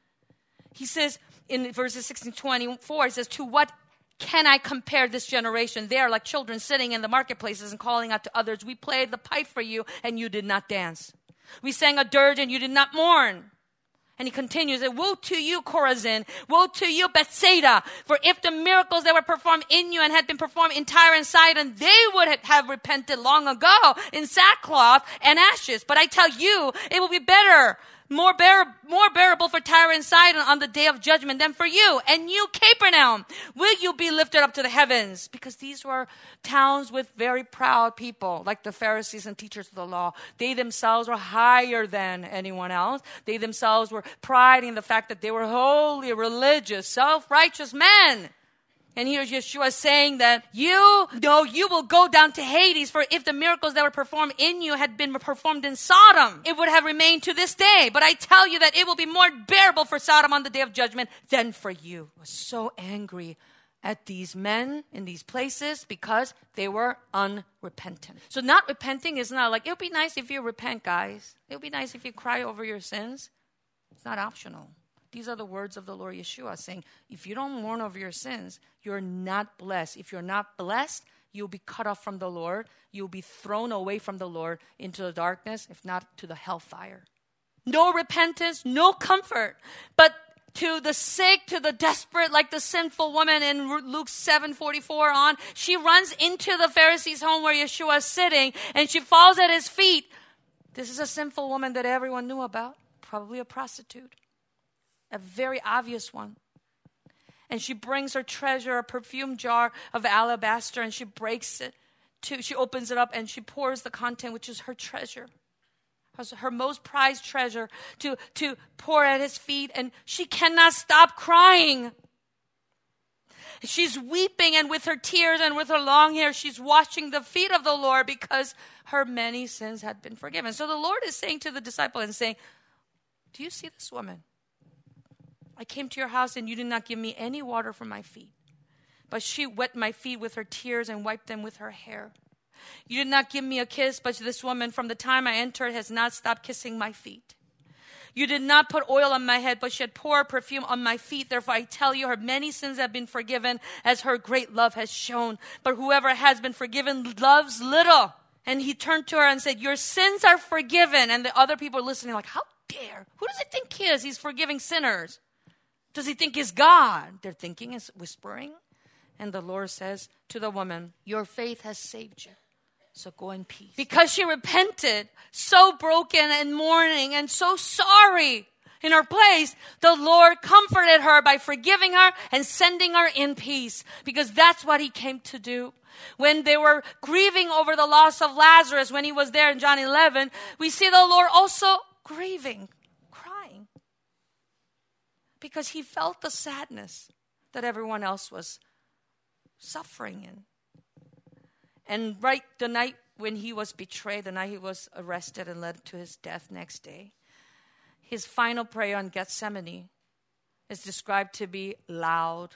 He says in verses 16-24, He says, to what can I compare this generation? They are like children sitting in the marketplaces and calling out to others, we played the pipe for you and you did not dance. We sang a dirge and you did not mourn. And He continues, woe to you, Chorazin. Woe to you, Bethsaida. For if the miracles that were performed in you and had been performed in Tyre and Sidon, they would have repented long ago in sackcloth and ashes. But I tell you, it will be better, more bearable for Tyre and Sidon on the day of judgment than for you. And you, Capernaum, will you be lifted up to the heavens? Because these were towns with very proud people, like the Pharisees and teachers of the law. They themselves were higher than anyone else. They themselves were priding the fact that they were holy, religious, self-righteous men. And here's Yeshua saying that you will go down to Hades, for if the miracles that were performed in you had been performed in Sodom, it would have remained to this day. But I tell you that it will be more bearable for Sodom on the day of judgment than for you. I was so angry at these men in these places because they were unrepentant. So not repenting is not like, it would be nice if you repent, guys. It would be nice if you cry over your sins. It's not optional. These are the words of the Lord Yeshua saying, if you don't mourn over your sins, you're not blessed. If you're not blessed, you'll be cut off from the Lord. You'll be thrown away from the Lord into the darkness, if not to the hellfire. No repentance, no comfort. But to the sick, to the desperate, like the sinful woman in Luke 7:44 on. She runs into the Pharisee's home where Yeshua is sitting, and she falls at his feet. This is a sinful woman that everyone knew about, probably a prostitute, a very obvious one. And she brings her treasure, a perfume jar of alabaster, and she breaks it. She opens it up, and she pours the content, which is her treasure, her most prized treasure, to pour at his feet, and she cannot stop crying. She's weeping, and with her tears and with her long hair, she's washing the feet of the Lord because her many sins had been forgiven. So the Lord is saying to the disciple and saying, do you see this woman? I came to your house and you did not give me any water for my feet, but she wet my feet with her tears and wiped them with her hair. You did not give me a kiss, but this woman from the time I entered has not stopped kissing my feet. You did not put oil on my head, but she had poured perfume on my feet. Therefore I tell you, her many sins have been forgiven as her great love has shown. But whoever has been forgiven loves little. And he turned to her and said, your sins are forgiven. And the other people are listening like, how dare? Who does he think he is? He's forgiving sinners. Does he think he's God? They're thinking, is whispering. And the Lord says to the woman, your faith has saved you. So go in peace. Because she repented, so broken and mourning and so sorry in her place, the Lord comforted her by forgiving her and sending her in peace. Because that's what he came to do. When they were grieving over the loss of Lazarus, when he was there in John 11, we see the Lord also grieving, crying. Because he felt the sadness that everyone else was suffering in. And right the night when he was betrayed, the night he was arrested and led to his death next day, his final prayer on Gethsemane is described to be loud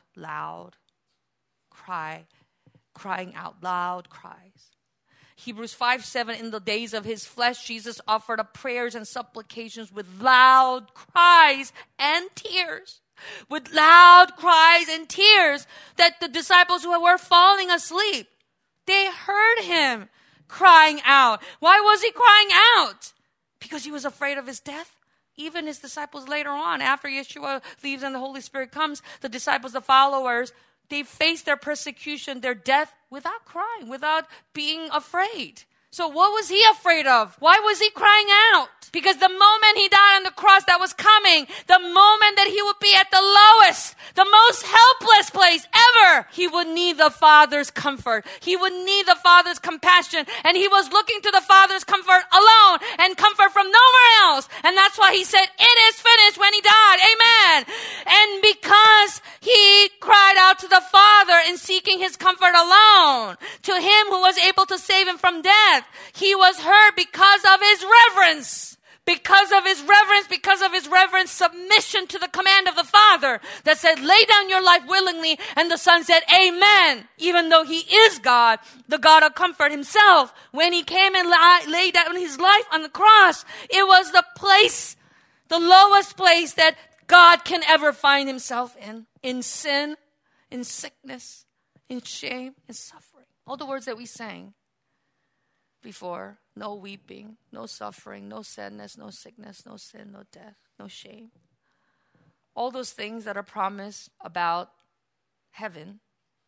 crying out, loud cries. Hebrews 5:7, in the days of his flesh, Jesus offered up prayers and supplications with loud cries and tears. With loud cries and tears that the disciples who were falling asleep, they heard him crying out. Why was he crying out? Because he was afraid of his death. Even his disciples later on, after Yeshua leaves and the Holy Spirit comes, the disciples, the followers, they face their persecution, their death, without crying, without being afraid. So what was he afraid of? Why was he crying out? Because the moment he died on the cross that was coming, the moment that he would be at the lowest, the most helpless place ever, he would need the Father's comfort. He would need the Father's compassion. And he was looking to the Father's comfort alone and comfort from nowhere else. And that's why he said, it is finished when he died. Amen. And because he cried out to the Father in seeking his comfort alone, to him who was able to save him from death, he was heard because of his reverence. Because of his reverence, submission to the command of the Father that said, lay down your life willingly. And the Son said, amen. Even though he is God, the God of comfort himself, when he came and laid down his life on the cross, it was the place, the lowest place that God can ever find himself in sin, in sickness, in shame, in suffering. All the words that we sang before: no weeping, no suffering, no sadness, no sickness, no sin, no death, no shame. All those things that are promised about heaven,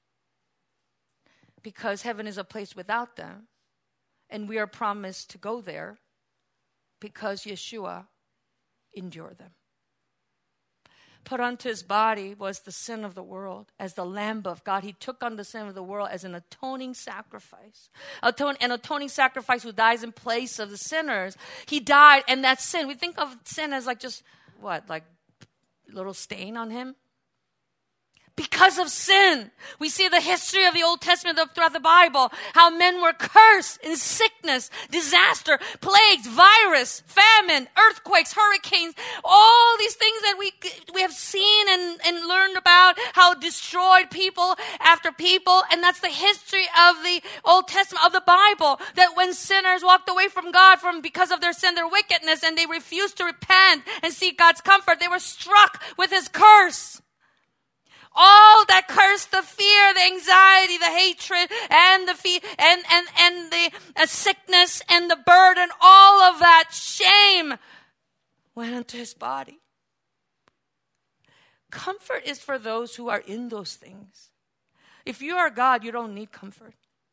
because heaven is a place without them, and we are promised to go there because Yeshua endured them. Put onto his body was the sin of the world. As the Lamb of God, he took on the sin of the world as an atoning sacrifice. An atoning sacrifice who dies in place of the sinners. He died, and that sin, we think of sin as like just, like a little stain on him? Because of sin. We see the history of the Old Testament throughout the Bible, how men were cursed in sickness, disaster, plagues, virus, famine, earthquakes, hurricanes, all these things that we have seen and learned about, how it destroyed people after people. And that's the history of the Old Testament, of the Bible, that when sinners walked away from God because of their sin, their wickedness, and they refused to repent and seek God's comfort, they were struck with his curse. All that curse, the fear, the anxiety, the hatred, and the sickness and the burden, all of that shame went into his body. Comfort is for those who are in those things. If you are God, you don't need comfort.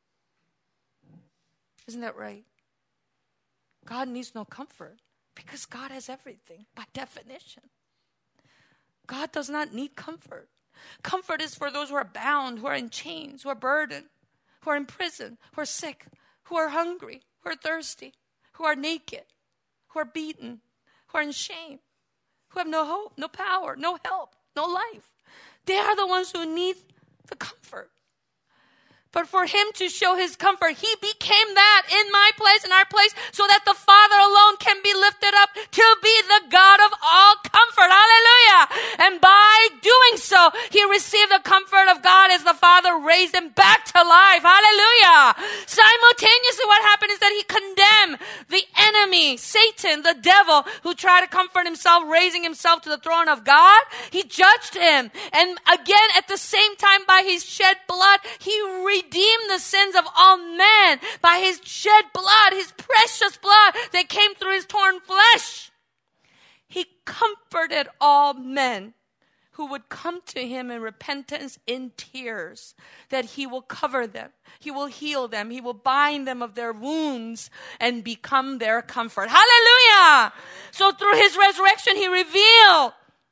Isn't that right? God needs no comfort because God has everything by definition. God does not need comfort. Comfort is for those who are bound, who are in chains, who are burdened, who are in prison, who are sick, who are hungry, who are thirsty, who are naked, who are beaten, who are in shame, who have no hope, no power, no help, no life. They are the ones who need the comfort. But for him to show his comfort, he became that in my place, in our place, so that the Father alone can be lifted up to be the God of all comfort. Hallelujah. And by doing so, he received the comfort of God as the Father raised him back to life. Hallelujah. Simultaneously, what happened is that he condemned the enemy, Satan, the devil, who tried to comfort himself, raising himself to the throne of God. He judged him. And again, at the same time, by his shed blood, he redeemed the sins of all men by his shed blood, his precious blood that came through his torn flesh. He comforted all men who would come to him in repentance, in tears, that he will cover them, he will heal them, he will bind them of their wounds and become their comfort. Hallelujah! So through his resurrection, he revealed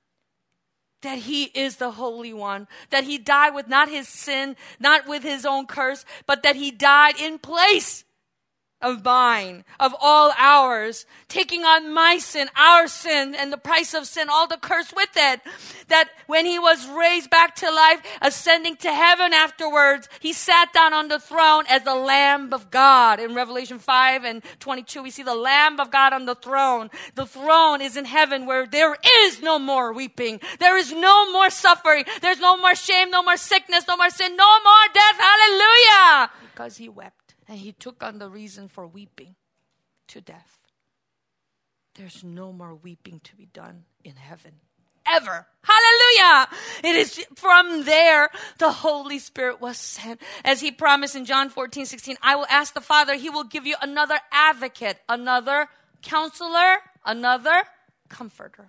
that he is the Holy One, that he died with not his sin, not with his own curse, but that he died in place of mine, of all ours, taking on my sin, our sin, and the price of sin, all the curse with it. That when he was raised back to life, ascending to heaven afterwards, he sat down on the throne as the Lamb of God. In Revelation 5:22, we see the Lamb of God on the throne. The throne is in heaven where there is no more weeping. There is no more suffering. There's no more shame, no more sickness, no more sin, no more death. Hallelujah! Because he wept. And he took on the reason for weeping to death. There's no more weeping to be done in heaven. Ever. Hallelujah. It is from there the Holy Spirit was sent. As he promised in John 14:16, I will ask the Father, he will give you another advocate, another counselor, another comforter.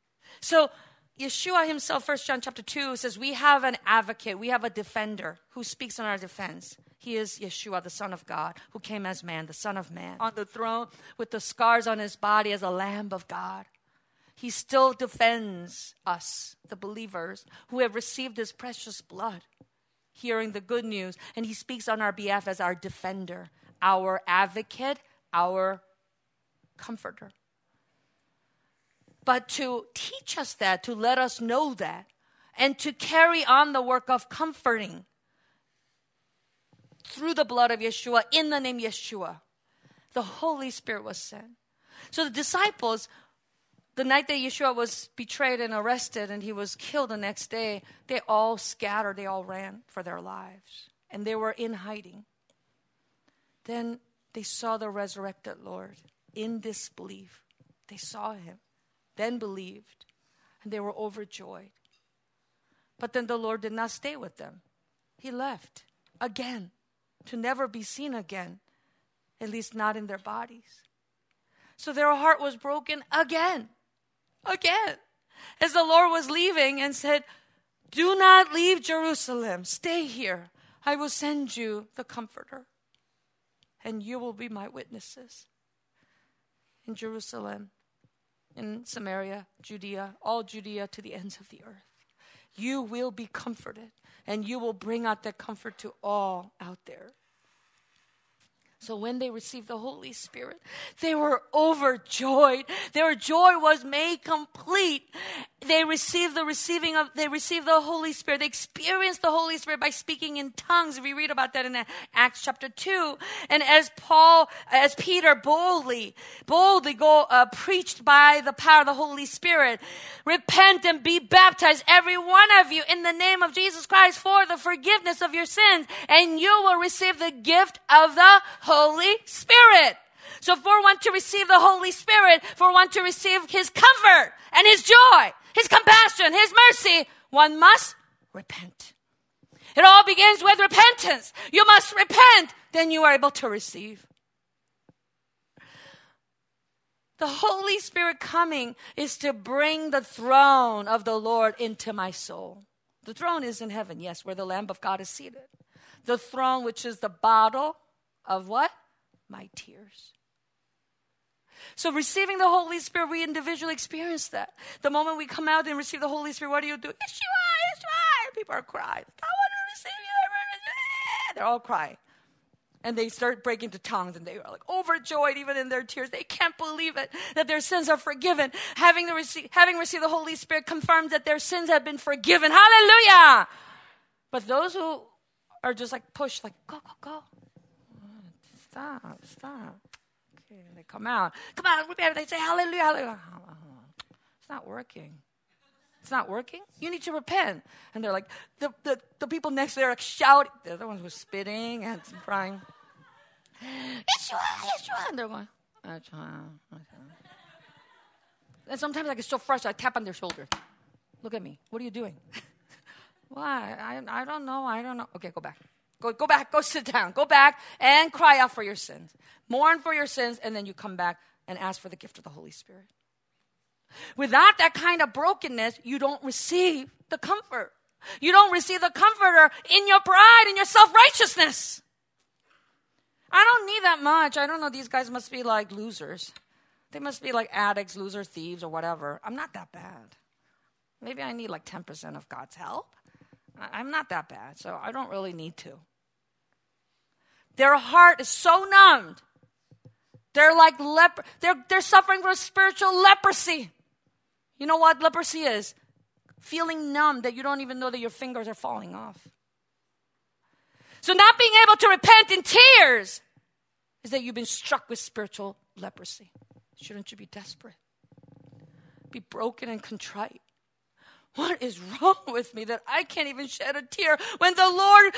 So Yeshua himself, 1 John chapter 2 says, we have an advocate, we have a defender who speaks on our defense. He is Yeshua, the Son of God, who came as man, the Son of Man, on the throne with the scars on his body as a Lamb of God. He still defends us, the believers, who have received his precious blood, hearing the good news. And he speaks on our behalf as our defender, our advocate, our comforter. But to teach us that, to let us know that, and to carry on the work of comforting through the blood of Yeshua, in the name Yeshua, the Holy Spirit was sent. So the disciples, the night that Yeshua was betrayed and arrested and he was killed the next day, they all scattered, they all ran for their lives. And they were in hiding. Then they saw the resurrected Lord in disbelief. They saw him, then believed, and they were overjoyed. But then the Lord did not stay with them. He left again, to never be seen again, at least not in their bodies. So their heart was broken again, as the Lord was leaving and said, do not leave Jerusalem, stay here. I will send you the Comforter, and you will be my witnesses in Jerusalem, in Samaria, Judea, all Judea to the ends of the earth. You will be comforted, and you will bring out that comfort to all out there. So when they received the Holy Spirit, they were overjoyed. Their joy was made complete. They received the Holy Spirit. They experienced the Holy Spirit by speaking in tongues. We read about that in Acts chapter 2. And as Peter boldly preached by the power of the Holy Spirit, repent and be baptized, every one of you, in the name of Jesus Christ for the forgiveness of your sins, and you will receive the gift of the Holy Spirit. So for one to receive the Holy Spirit, for one to receive his comfort and his joy, his compassion, his mercy, one must repent. It all begins with repentance. You must repent, then you are able to receive. The Holy Spirit coming is to bring the throne of the Lord into my soul. The throne is in heaven, yes, where the Lamb of God is seated. The throne, which is the bottle of what? My tears. So receiving the Holy Spirit, we individually experience that. The moment we come out and receive the Holy Spirit, what do? Yeshua, Yeshua. People are crying. I want to receive you. They're all crying. And they start breaking into tongues, and they are like overjoyed even in their tears. They can't believe it, that their sins are forgiven. Having received the Holy Spirit confirms that their sins have been forgiven. Hallelujah! But those who are just like pushed, like, go, go, go. Stop. Okay, and they come out. Come on, they say hallelujah, hallelujah. It's not working. It's not working. You need to repent. And they're like, the people next to them are like shouting. The other ones were spitting and crying. Yeshua, Yeshua. And they're going, Yeshua. And sometimes I get so frustrated, I tap on their shoulder. Look at me. What are you doing? Why? I don't know. Okay, go back. Go back. Go sit down. Go back and cry out for your sins. Mourn for your sins, and then you come back and ask for the gift of the Holy Spirit. Without that kind of brokenness, you don't receive the comfort. You don't receive the comforter in your pride, in your self-righteousness. I don't need that much. I don't know. These guys must be like losers. They must be like addicts, losers, thieves, or whatever. I'm not that bad. Maybe I need like 10% of God's help. I'm not that bad, so I don't really need to. Their heart is so numbed. They're like they're suffering from spiritual leprosy. You know what leprosy is? Feeling numb that you don't even know that your fingers are falling off. So not being able to repent in tears is that you've been struck with spiritual leprosy. Shouldn't you be desperate? Be broken and contrite. What is wrong with me that I can't even shed a tear when the Lord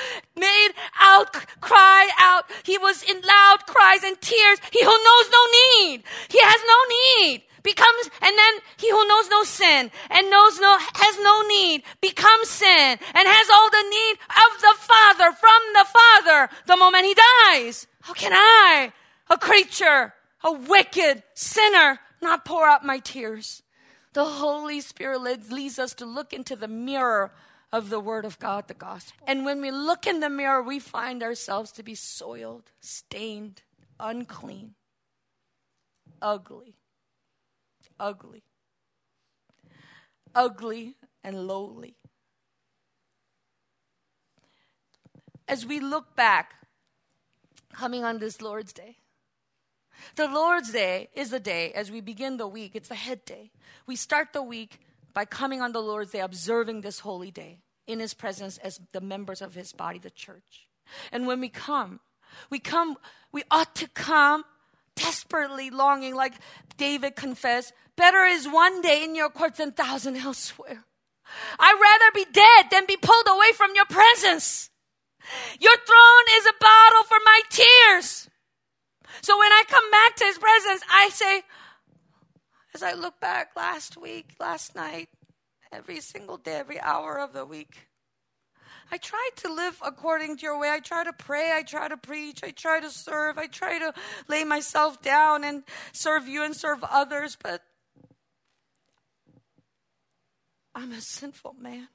cry out. He was in loud cries and tears. He who knows no need. He has no need. And then he who knows no sin and has no need becomes sin and has all the need of the Father from the Father the moment he dies. How can I, a creature, a wicked sinner, not pour out my tears? The Holy Spirit leads us to look into the mirror of the Word of God, the gospel. And when we look in the mirror, we find ourselves to be soiled, stained, unclean, ugly, and lowly. As we look back, coming on this Lord's Day, the Lord's Day is the day, as we begin the week, it's the head day. We start the week by coming on the Lord's Day, observing this holy day in His presence as the members of His body, the church. And when we ought to come desperately longing, like David confessed, better is one day in your courts than 1,000 elsewhere. I'd rather be dead than be pulled away from your presence. Your throne is a bottle for my tears. So when I come back to His presence, I say, as I look back last week, last night, every single day, every hour of the week, I try to live according to your way. I try to pray. I try to preach. I try to serve. I try to lay myself down and serve you and serve others. But I'm a sinful man.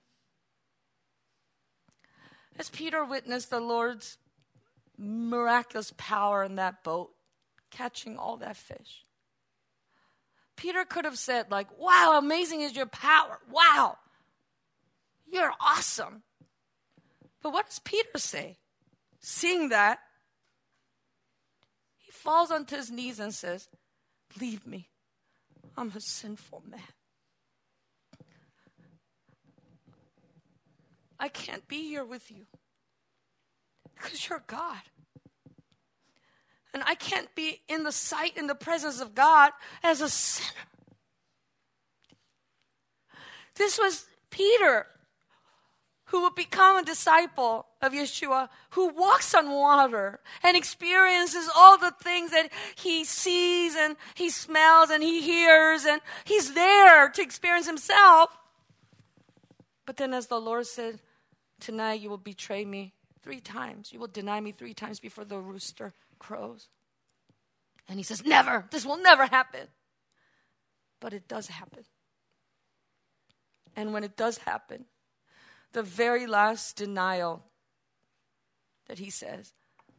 As Peter witnessed the Lord's miraculous power in that boat, catching all that fish, Peter could have said, like, wow, amazing is your power. Wow, you're awesome. But what does Peter say? Seeing that, he falls onto his knees and says, leave me. I'm a sinful man. I can't be here with you because you're God. And I can't be in the presence of God as a sinner. This was Peter, who would become a disciple of Yeshua, who walks on water and experiences all the things that he sees and he smells and he hears, and he's there to experience himself. But then as the Lord said, tonight you will betray me 3 times. You will deny me 3 times before the rooster crows. And he says, never. This will never happen. But it does happen. And when it does happen, the very last denial that he says,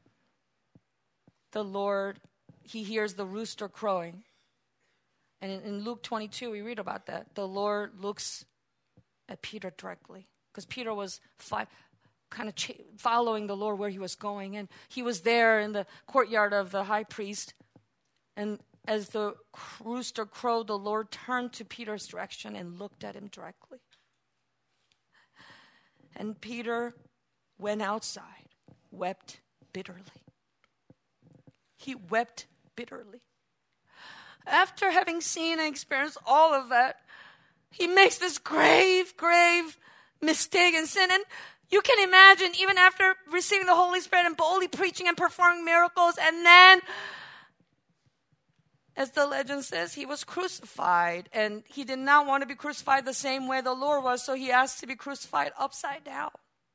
the Lord, he hears the rooster crowing. And in Luke 22, we read about that. The Lord looks at Peter directly. Because Peter was following the Lord where he was going. And he was there in the courtyard of the high priest. And as the rooster crowed, the Lord turned to Peter's direction and looked at him directly. And Peter went outside, wept bitterly. He wept bitterly. After having seen and experienced all of that, he makes this grave mistake and sin. And you can imagine, even after receiving the Holy Spirit and boldly preaching and performing miracles, and then, as the legend says, he was crucified. And he did not want to be crucified the same way the Lord was, so he asked to be crucified upside down.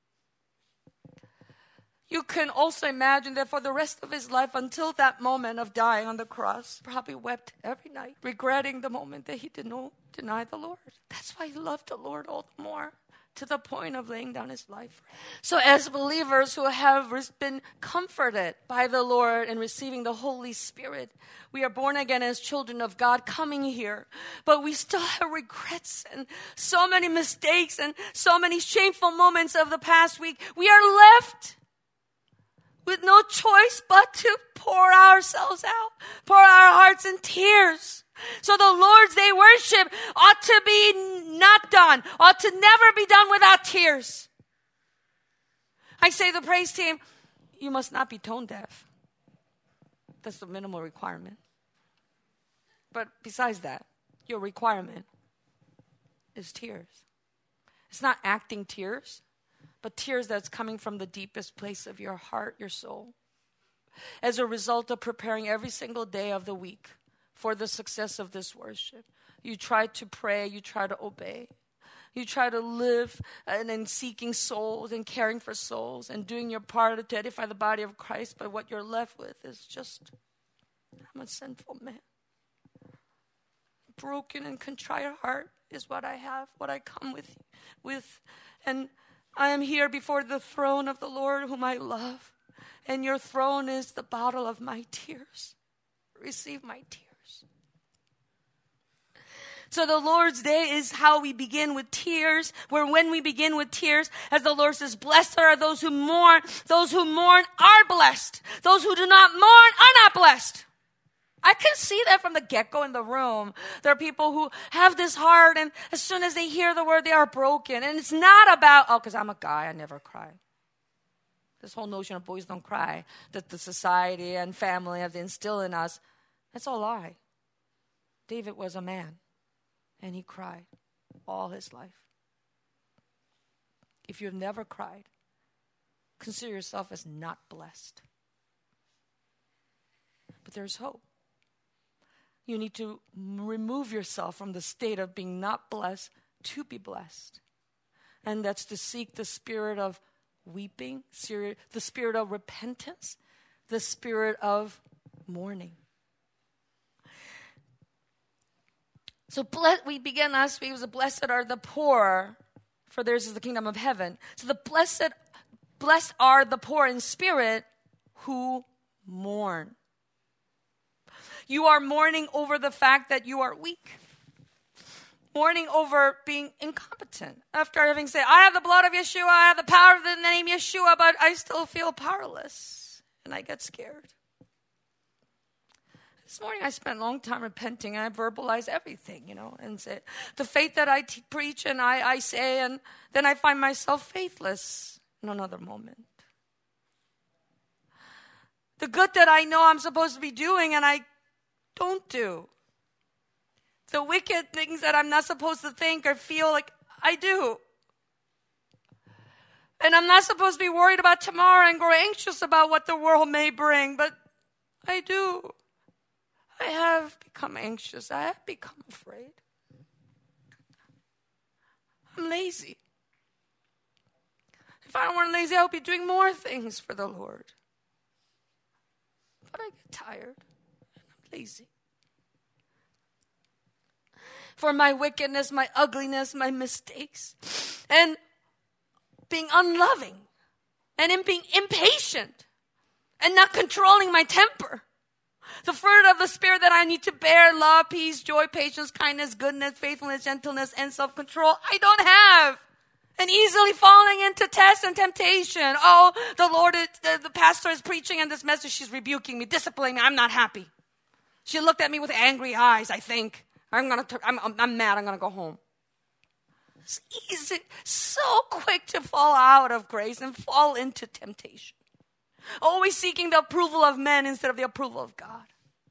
You can also imagine that for the rest of his life, until that moment of dying on the cross, probably wept every night, regretting the moment that he did not deny the Lord. That's why he loved the Lord all the more, to the point of laying down his life. So as believers who have been comforted by the Lord and receiving the Holy Spirit, we are born again as children of God coming here, but we still have regrets and so many mistakes and so many shameful moments of the past week. We are left with no choice but to pour ourselves out, pour our hearts in tears. So the Lord's Day worship ought to be not done, ought to never be done without tears. I say to the praise team, you must not be tone deaf. That's the minimal requirement. But besides that, your requirement is tears. It's not acting tears, but tears that's coming from the deepest place of your heart, your soul. As a result of preparing every single day of the week for the success of this worship, you try to pray, you try to obey. You try to live and seeking souls and caring for souls and doing your part to edify the body of Christ, but what you're left with is just, I'm a sinful man. Broken and contrite heart is what I have, what I come with. And I am here before the throne of the Lord whom I love. And your throne is the bottle of my tears. Receive my tears. So the Lord's Day is how we begin with tears, where when we begin with tears, as the Lord says, blessed are those who mourn. Those who mourn are blessed. Those who do not mourn are not blessed. I can see that from the get-go in the room. There are people who have this heart, and as soon as they hear the word, they are broken. And it's not about, because I'm a guy, I never cry. This whole notion of boys don't cry, that the society and family have instilled in us, that's a lie. David was a man, and he cried all his life. If you've never cried, consider yourself as not blessed. But there's hope. You need to remove yourself from the state of being not blessed to be blessed. And that's to seek the spirit of weeping, the spirit of repentance, the spirit of mourning. So we began last week, it was blessed are the poor, for theirs is the kingdom of heaven. So the blessed are the poor in spirit who mourn. You are mourning over the fact that you are weak. Mourning over being incompetent. After having said, I have the blood of Yeshua, I have the power of the name Yeshua, but I still feel powerless. And I get scared. This morning I spent a long time repenting, and I verbalized everything, and said, the faith that I preach and I say, and then I find myself faithless in another moment. The good that I know I'm supposed to be doing and I don't do. The wicked things that I'm not supposed to think or feel like I do. And I'm not supposed to be worried about tomorrow and grow anxious about what the world may bring, but I do. I have become anxious. I have become afraid. I'm lazy. If I weren't lazy, I would be doing more things for the Lord. But I get tired. Lazy. for my wickedness, my ugliness, my mistakes, and being unloving, and in being impatient, and not controlling my temper. The fruit of the Spirit that I need to bear, love, peace, joy, patience, kindness, goodness, faithfulness, gentleness, and self-control, I don't have. And easily falling into test and temptation. Oh, the Lord, the pastor is preaching and this message, she's rebuking me, disciplining me. I'm not happy. She looked at me with angry eyes, I think. I'm mad, I'm going to go home. It's easy, so quick to fall out of grace and fall into temptation. Always seeking the approval of men instead of the approval of God.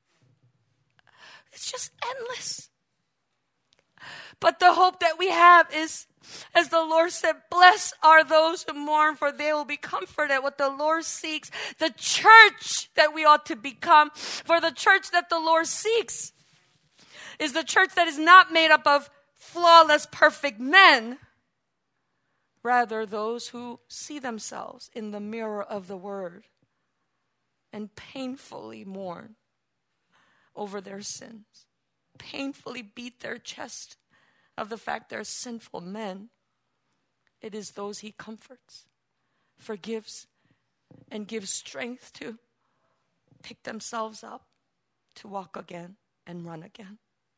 It's just endless. But the hope that we have is, as the Lord said, blessed are those who mourn, for they will be comforted. What the Lord seeks, the church that we ought to become, for the church that the Lord seeks is the church that is not made up of flawless, perfect men. Rather, those who see themselves in the mirror of the Word and painfully mourn over their sins, painfully beat their chest of the fact they're sinful men. It is those He comforts, forgives, and gives strength to pick themselves up, to walk again and run again.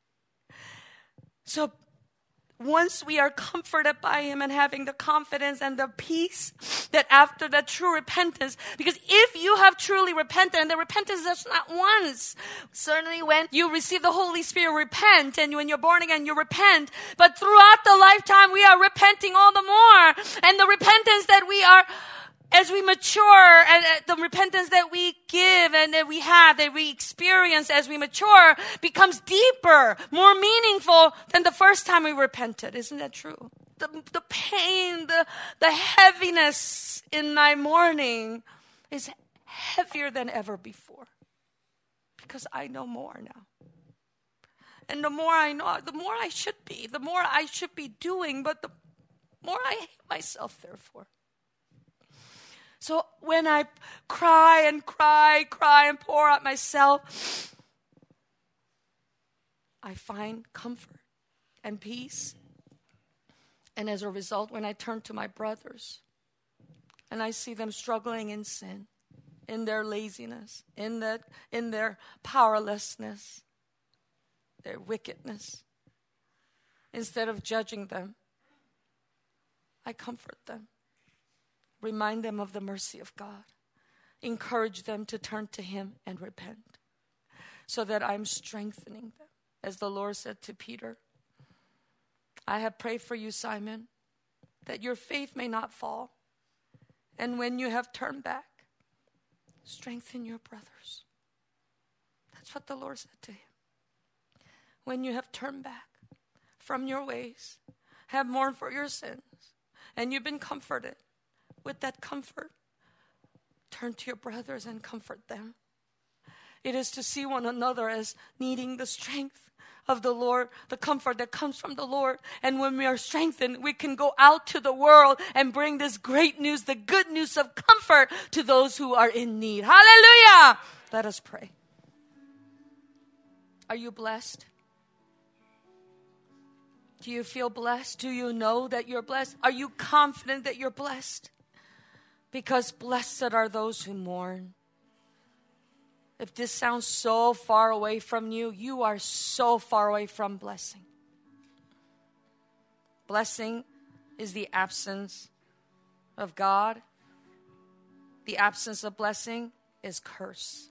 So once we are comforted by Him and having the confidence and the peace that after the true repentance, because if you have truly repented, and the repentance is not once, certainly when you receive the Holy Spirit, repent, and when you're born again, you repent, but throughout the lifetime, we are repenting all the more, and the repentance that we are, as we mature, and the repentance that we give and that we have, that we experience as we mature, becomes deeper, more meaningful than the first time we repented. Isn't that true? The pain, the heaviness in my mourning is heavier than ever before. Because I know more now. And the more I know, the more I should be, the more I should be doing, but the more I hate myself therefore. So when I cry and pour out myself, I find comfort and peace. And as a result, when I turn to my brothers and I see them struggling in sin, in their laziness, in their powerlessness, their wickedness, instead of judging them, I comfort them. Remind them of the mercy of God. Encourage them to turn to Him and repent, so that I'm strengthening them. As the Lord said to Peter, I have prayed for you, Simon, that your faith may not fall. And when you have turned back, strengthen your brothers. That's what the Lord said to him. When you have turned back from your ways, have mourned for your sins, and you've been comforted, with that comfort, turn to your brothers and comfort them. It is to see one another as needing the strength of the Lord, the comfort that comes from the Lord. And when we are strengthened, we can go out to the world and bring this great news, the good news of comfort to those who are in need. Hallelujah! Let us pray. Are you blessed? Do you feel blessed? Do you know that you're blessed? Are you confident that you're blessed? Because blessed are those who mourn. If this sounds so far away from you, you are so far away from blessing. Blessing is the absence of God. The absence of blessing is curse.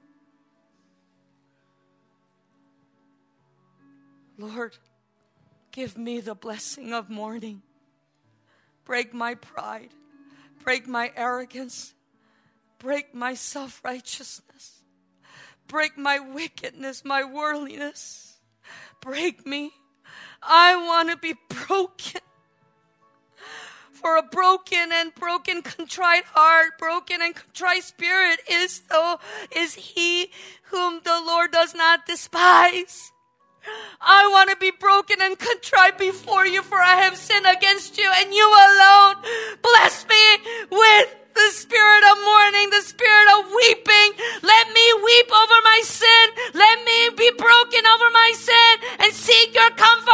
Lord, give me the blessing of mourning. Break my pride. Break my arrogance. Break my self-righteousness. Break my wickedness, my worldliness. Break me. I want to be broken. For a broken, contrite heart, broken and contrite spirit is he whom the Lord does not despise. I want to be broken and contrite before you, for I have sinned against you and you alone. Bless me with the spirit of mourning, the spirit of weeping. Let me weep over my sin. Let me be broken over my sin and seek your comfort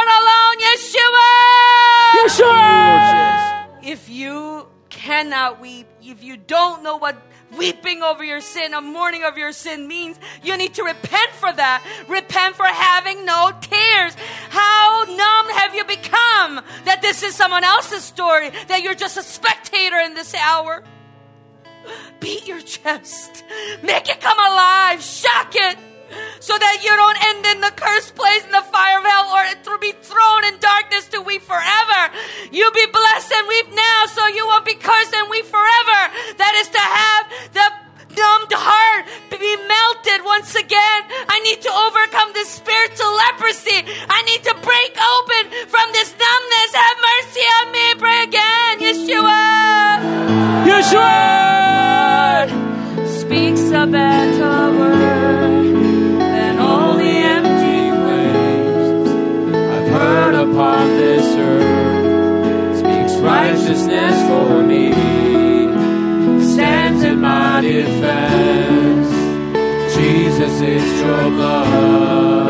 not weep. If you don't know what weeping over your sin or mourning over your sin means, you need to repent for that. Repent for having no tears. How numb have you become that this is someone else's story, that you're just a spectator in this hour? Beat your chest. Make it come alive. Shock it. So that you don't end in the cursed place in the fire of hell, or to be thrown in darkness to weep forever. You be blessed and weep now, so you won't be cursed and weep forever. That is to have the numbed heart be melted once again. I need to overcome this spiritual leprosy. I need to break open from this numbness. Have mercy on me. Pray again. Yeshua. Yeshua speaks a better word than all the empty waves I've heard upon this earth. Speaks righteousness for me. Stands in my defense. Jesus, it's your blood.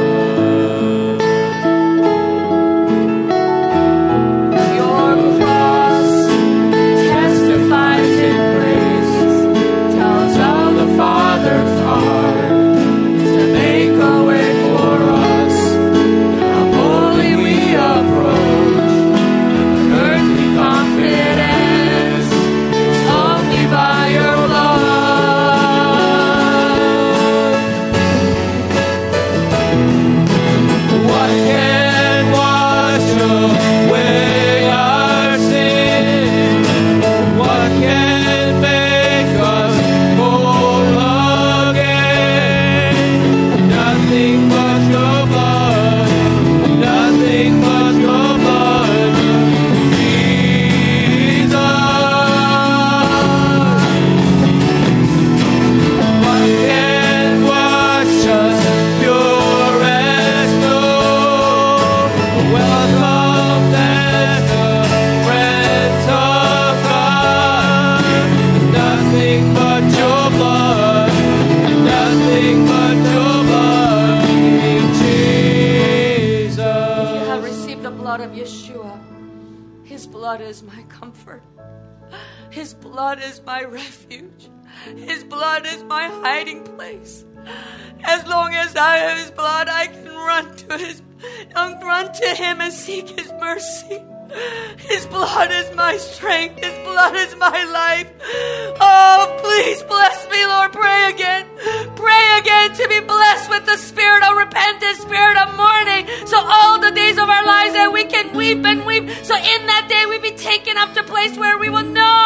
Your cross testifies in praise, tells Tell the Father's heart to make a way for us. How boldly we approach earthly confidence. It's only by your blood. What can wash away our sin? What can make us whole again? Nothing but your blood. Nothing but your blood, Jesus. What can wash us pure as snow? Welcome as the friends of God. Nothing but your blood. Nothing but your blood, Jesus. You have received the blood of Yeshua. His blood is my comfort. His blood is my refuge. His blood is my hiding place. As long as I have His blood, I can run to Him and seek His mercy. His blood is my strength. His blood is my life. Oh, please bless me, Lord. Pray again. Pray again to be blessed with the spirit of repentance, spirit of mourning. So all the days of our lives that we can weep and weep. So in that day we be taken up to a place where we will know